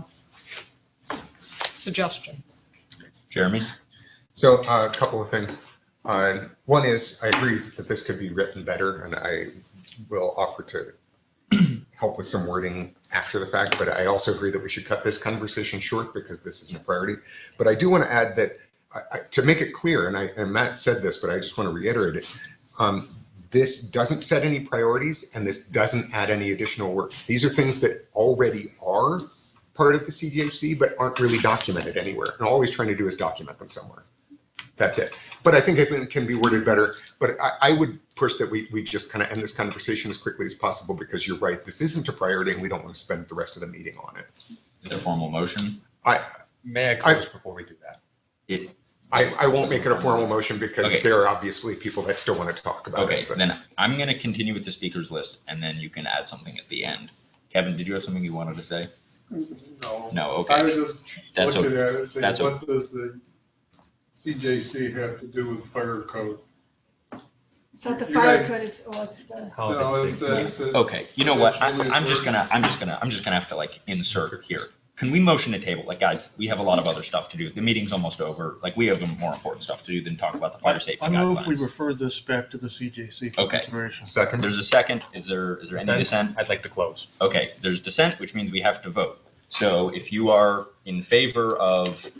Speaker 13: suggestion.
Speaker 1: Jeremy?
Speaker 4: So a couple of things. One is, I agree that this could be written better, and I will offer to help with some wording after the fact, but I also agree that we should cut this conversation short because this isn't a priority. But I do want to add that, to make it clear, and Matt said this, but I just want to reiterate it, this doesn't set any priorities, and this doesn't add any additional work. These are things that already are part of the CJC, but aren't really documented anywhere. And all he's trying to do is document them somewhere. That's it. But I think it can be worded better. But I would push that we just kind of end this conversation as quickly as possible, because you're right, this isn't a priority and we don't want to spend the rest of the meeting on it.
Speaker 1: Is there a formal motion?
Speaker 10: May I close before we do that?
Speaker 4: I won't make it a formal motion because there are obviously people that still want to talk about it.
Speaker 1: Okay, then I'm going to continue with the speakers list, and then you can add something at the end. Kevin, did you have something you wanted to say?
Speaker 14: No.
Speaker 1: No, okay.
Speaker 14: I was just
Speaker 1: That's
Speaker 14: looking
Speaker 1: okay.
Speaker 14: at it saying,
Speaker 1: That's
Speaker 14: what does the CJC have to do with fire code?
Speaker 3: It's not the
Speaker 14: You
Speaker 3: fire
Speaker 14: guys-
Speaker 3: code, it's the.
Speaker 14: No, it's
Speaker 1: Okay, you know what?
Speaker 14: that's really
Speaker 1: I'm just
Speaker 14: important.
Speaker 1: gonna have to insert here. Can we motion a table? Guys, we have a lot of other stuff to do. The meeting's almost over. We have more important stuff to do than talk about the fire safety
Speaker 2: I move we
Speaker 1: guidelines.
Speaker 2: refer this back to the CJC for
Speaker 1: Okay.
Speaker 2: consideration.
Speaker 4: Second.
Speaker 1: There's a second. Is there any dissent?
Speaker 10: I'd like to close.
Speaker 1: Okay, there's dissent, which means we have to vote. So if you are in favor of,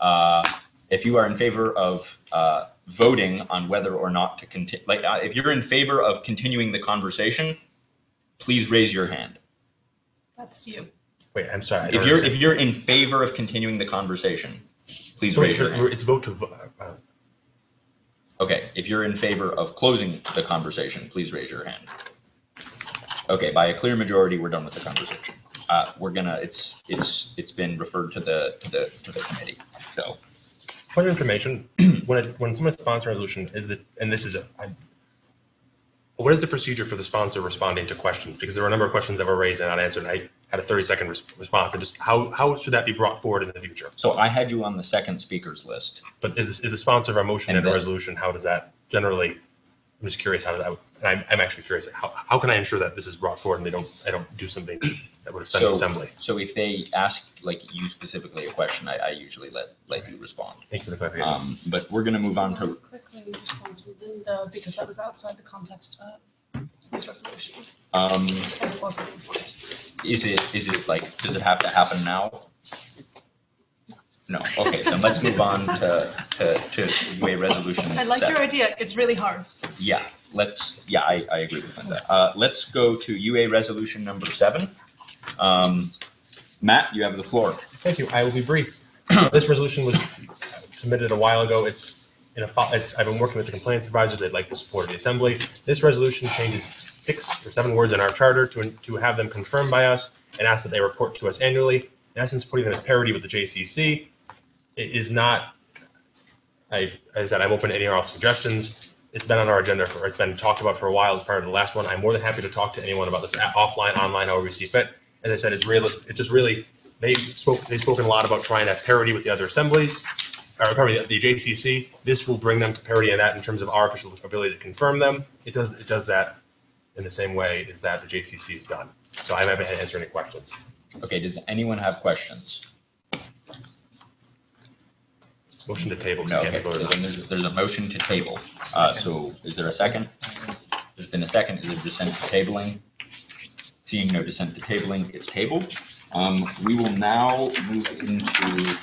Speaker 1: voting on whether or not to continue, if you're in favor of continuing the conversation, please raise your hand.
Speaker 5: That's you.
Speaker 10: Wait, I'm sorry. I
Speaker 1: If
Speaker 10: don't
Speaker 1: you're
Speaker 10: understand.
Speaker 1: if you're in favor of continuing the conversation, please
Speaker 10: So
Speaker 1: raise your hand.
Speaker 10: it's vote to vote.
Speaker 1: Okay, if you're in favor of closing the conversation, please raise your hand. Okay, by a clear majority, we're done with the conversation. It's been referred to the committee. So,
Speaker 10: Point of information: when someone sponsors a resolution, what is the procedure for the sponsor responding to questions? Because there were a number of questions that were raised and not answered. And I had a 30-second response. And just how should that be brought forward in the future?
Speaker 1: so I had you on the second speakers list.
Speaker 10: But is the sponsor of our motion
Speaker 1: And
Speaker 10: and a
Speaker 1: then-
Speaker 10: resolution? How does that generally? I'm just curious how does that. And I'm actually curious how can I ensure that this is brought forward and I don't do something that would offend the assembly.
Speaker 1: So if they ask you specifically a question, I usually let you respond.
Speaker 10: Thank you for the clarification.
Speaker 1: But we're gonna move on to
Speaker 5: Quickly respond to Linda, because that was outside the context of these resolutions.
Speaker 1: um,
Speaker 5: And it wasn't important.
Speaker 1: is it does it have to happen now? No. Okay, then let's move on to UA resolution.
Speaker 5: I like
Speaker 1: 7.
Speaker 5: your idea. It's really hard.
Speaker 1: Yeah, I agree with Linda. Let's go to UA resolution number 7. Matt, you have the floor.
Speaker 10: Thank you. I will be brief. This resolution was submitted a while ago. I've been working with the compliance advisors. They'd like the support of the assembly. This resolution changes 6 or 7 words in our charter to have them confirmed by us and ask that they report to us annually. In essence, putting them as parity with the JCC. It is not. As I said, I'm open to any or all suggestions. It's been on our agenda it's been talked about for a while as part of the last one. I'm more than happy to talk to anyone about this offline, online, however we see fit. As I said, it's realistic. It's just really, they've spoken a lot about trying to have parity with the other assemblies, or parity the JCC. This will bring them to parity in that in terms of our official ability to confirm them. It does that in the same way as that the JCC is done. So I'm happy to answer any questions.
Speaker 1: Okay, does anyone have questions?
Speaker 10: Motion to table.
Speaker 1: No, okay, so then there's a motion to table. So is there a second? There's been a second. Is there dissent to tabling? Seeing no dissent to tabling, it's tabled. We will now move into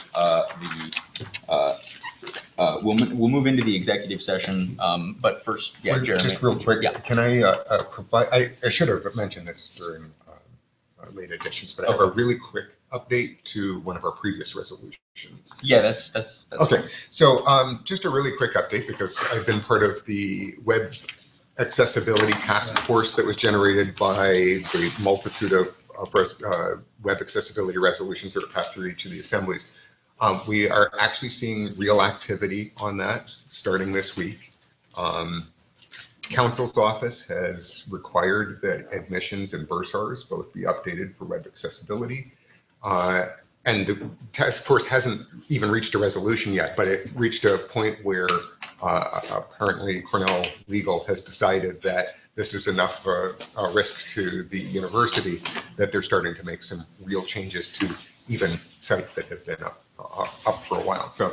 Speaker 1: we'll move into the executive session. But first, yeah,
Speaker 4: Wait,
Speaker 1: Jeremy.
Speaker 4: just real quick,
Speaker 1: Yeah.
Speaker 4: can I provide, I should have mentioned this during late editions, but I have a really quick update to one of our previous resolutions.
Speaker 1: Yeah, that's
Speaker 4: Okay, so just a really quick update because I've been part of the web accessibility task force that was generated by the multitude of web accessibility resolutions that are passed through each of the assemblies. We are actually seeing real activity on that starting this week. Council's office has required that admissions and bursars both be updated for web accessibility. And the task force hasn't even reached a resolution yet, but it reached a point where apparently Cornell Legal has decided that this is enough of a risk to the university that they're starting to make some real changes to even sites that have been up for a while. So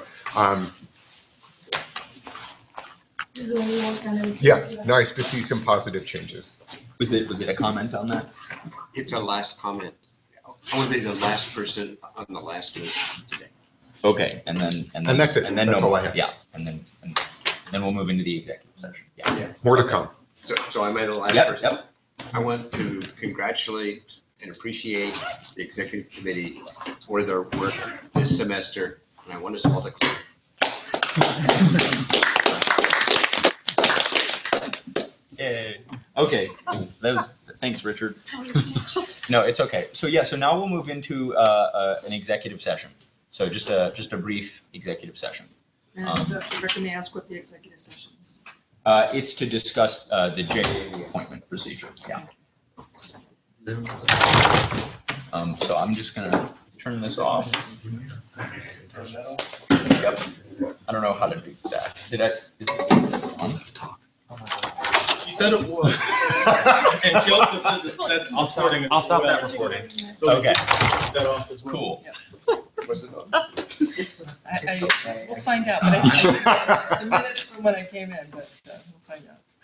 Speaker 4: yeah, nice to see some positive changes.
Speaker 1: Was it a comment on that?
Speaker 11: It's a last comment. I want to be the last person on the last list today.
Speaker 1: Okay, and then
Speaker 4: that's it.
Speaker 1: And then
Speaker 4: That's
Speaker 1: no
Speaker 4: all I
Speaker 1: more.
Speaker 4: have.
Speaker 1: Yeah, and then we'll move into the executive session. Yeah.
Speaker 4: More to come.
Speaker 11: So am I the last
Speaker 1: Yep,
Speaker 11: person?
Speaker 1: yep.
Speaker 11: I want to congratulate and appreciate the executive committee for their work this semester, and I want us all to clap.
Speaker 1: Yay. Okay, thanks, Richard. No, it's okay. So yeah, so now we'll move into an executive session. So just a brief executive session.
Speaker 15: And Rick, may I ask what the executive sessions?
Speaker 1: It's to discuss the JA appointment procedure. Yeah. So I'm just gonna turn this off. Yep. I don't know how to do that. Is it on?
Speaker 2: She said it was. And she also said that
Speaker 10: I'll stop that recording.
Speaker 1: Okay.
Speaker 2: That off as well.
Speaker 1: Cool.
Speaker 11: Was it on?
Speaker 9: We'll find out, but I think the minutes from when I came in, but we'll find out.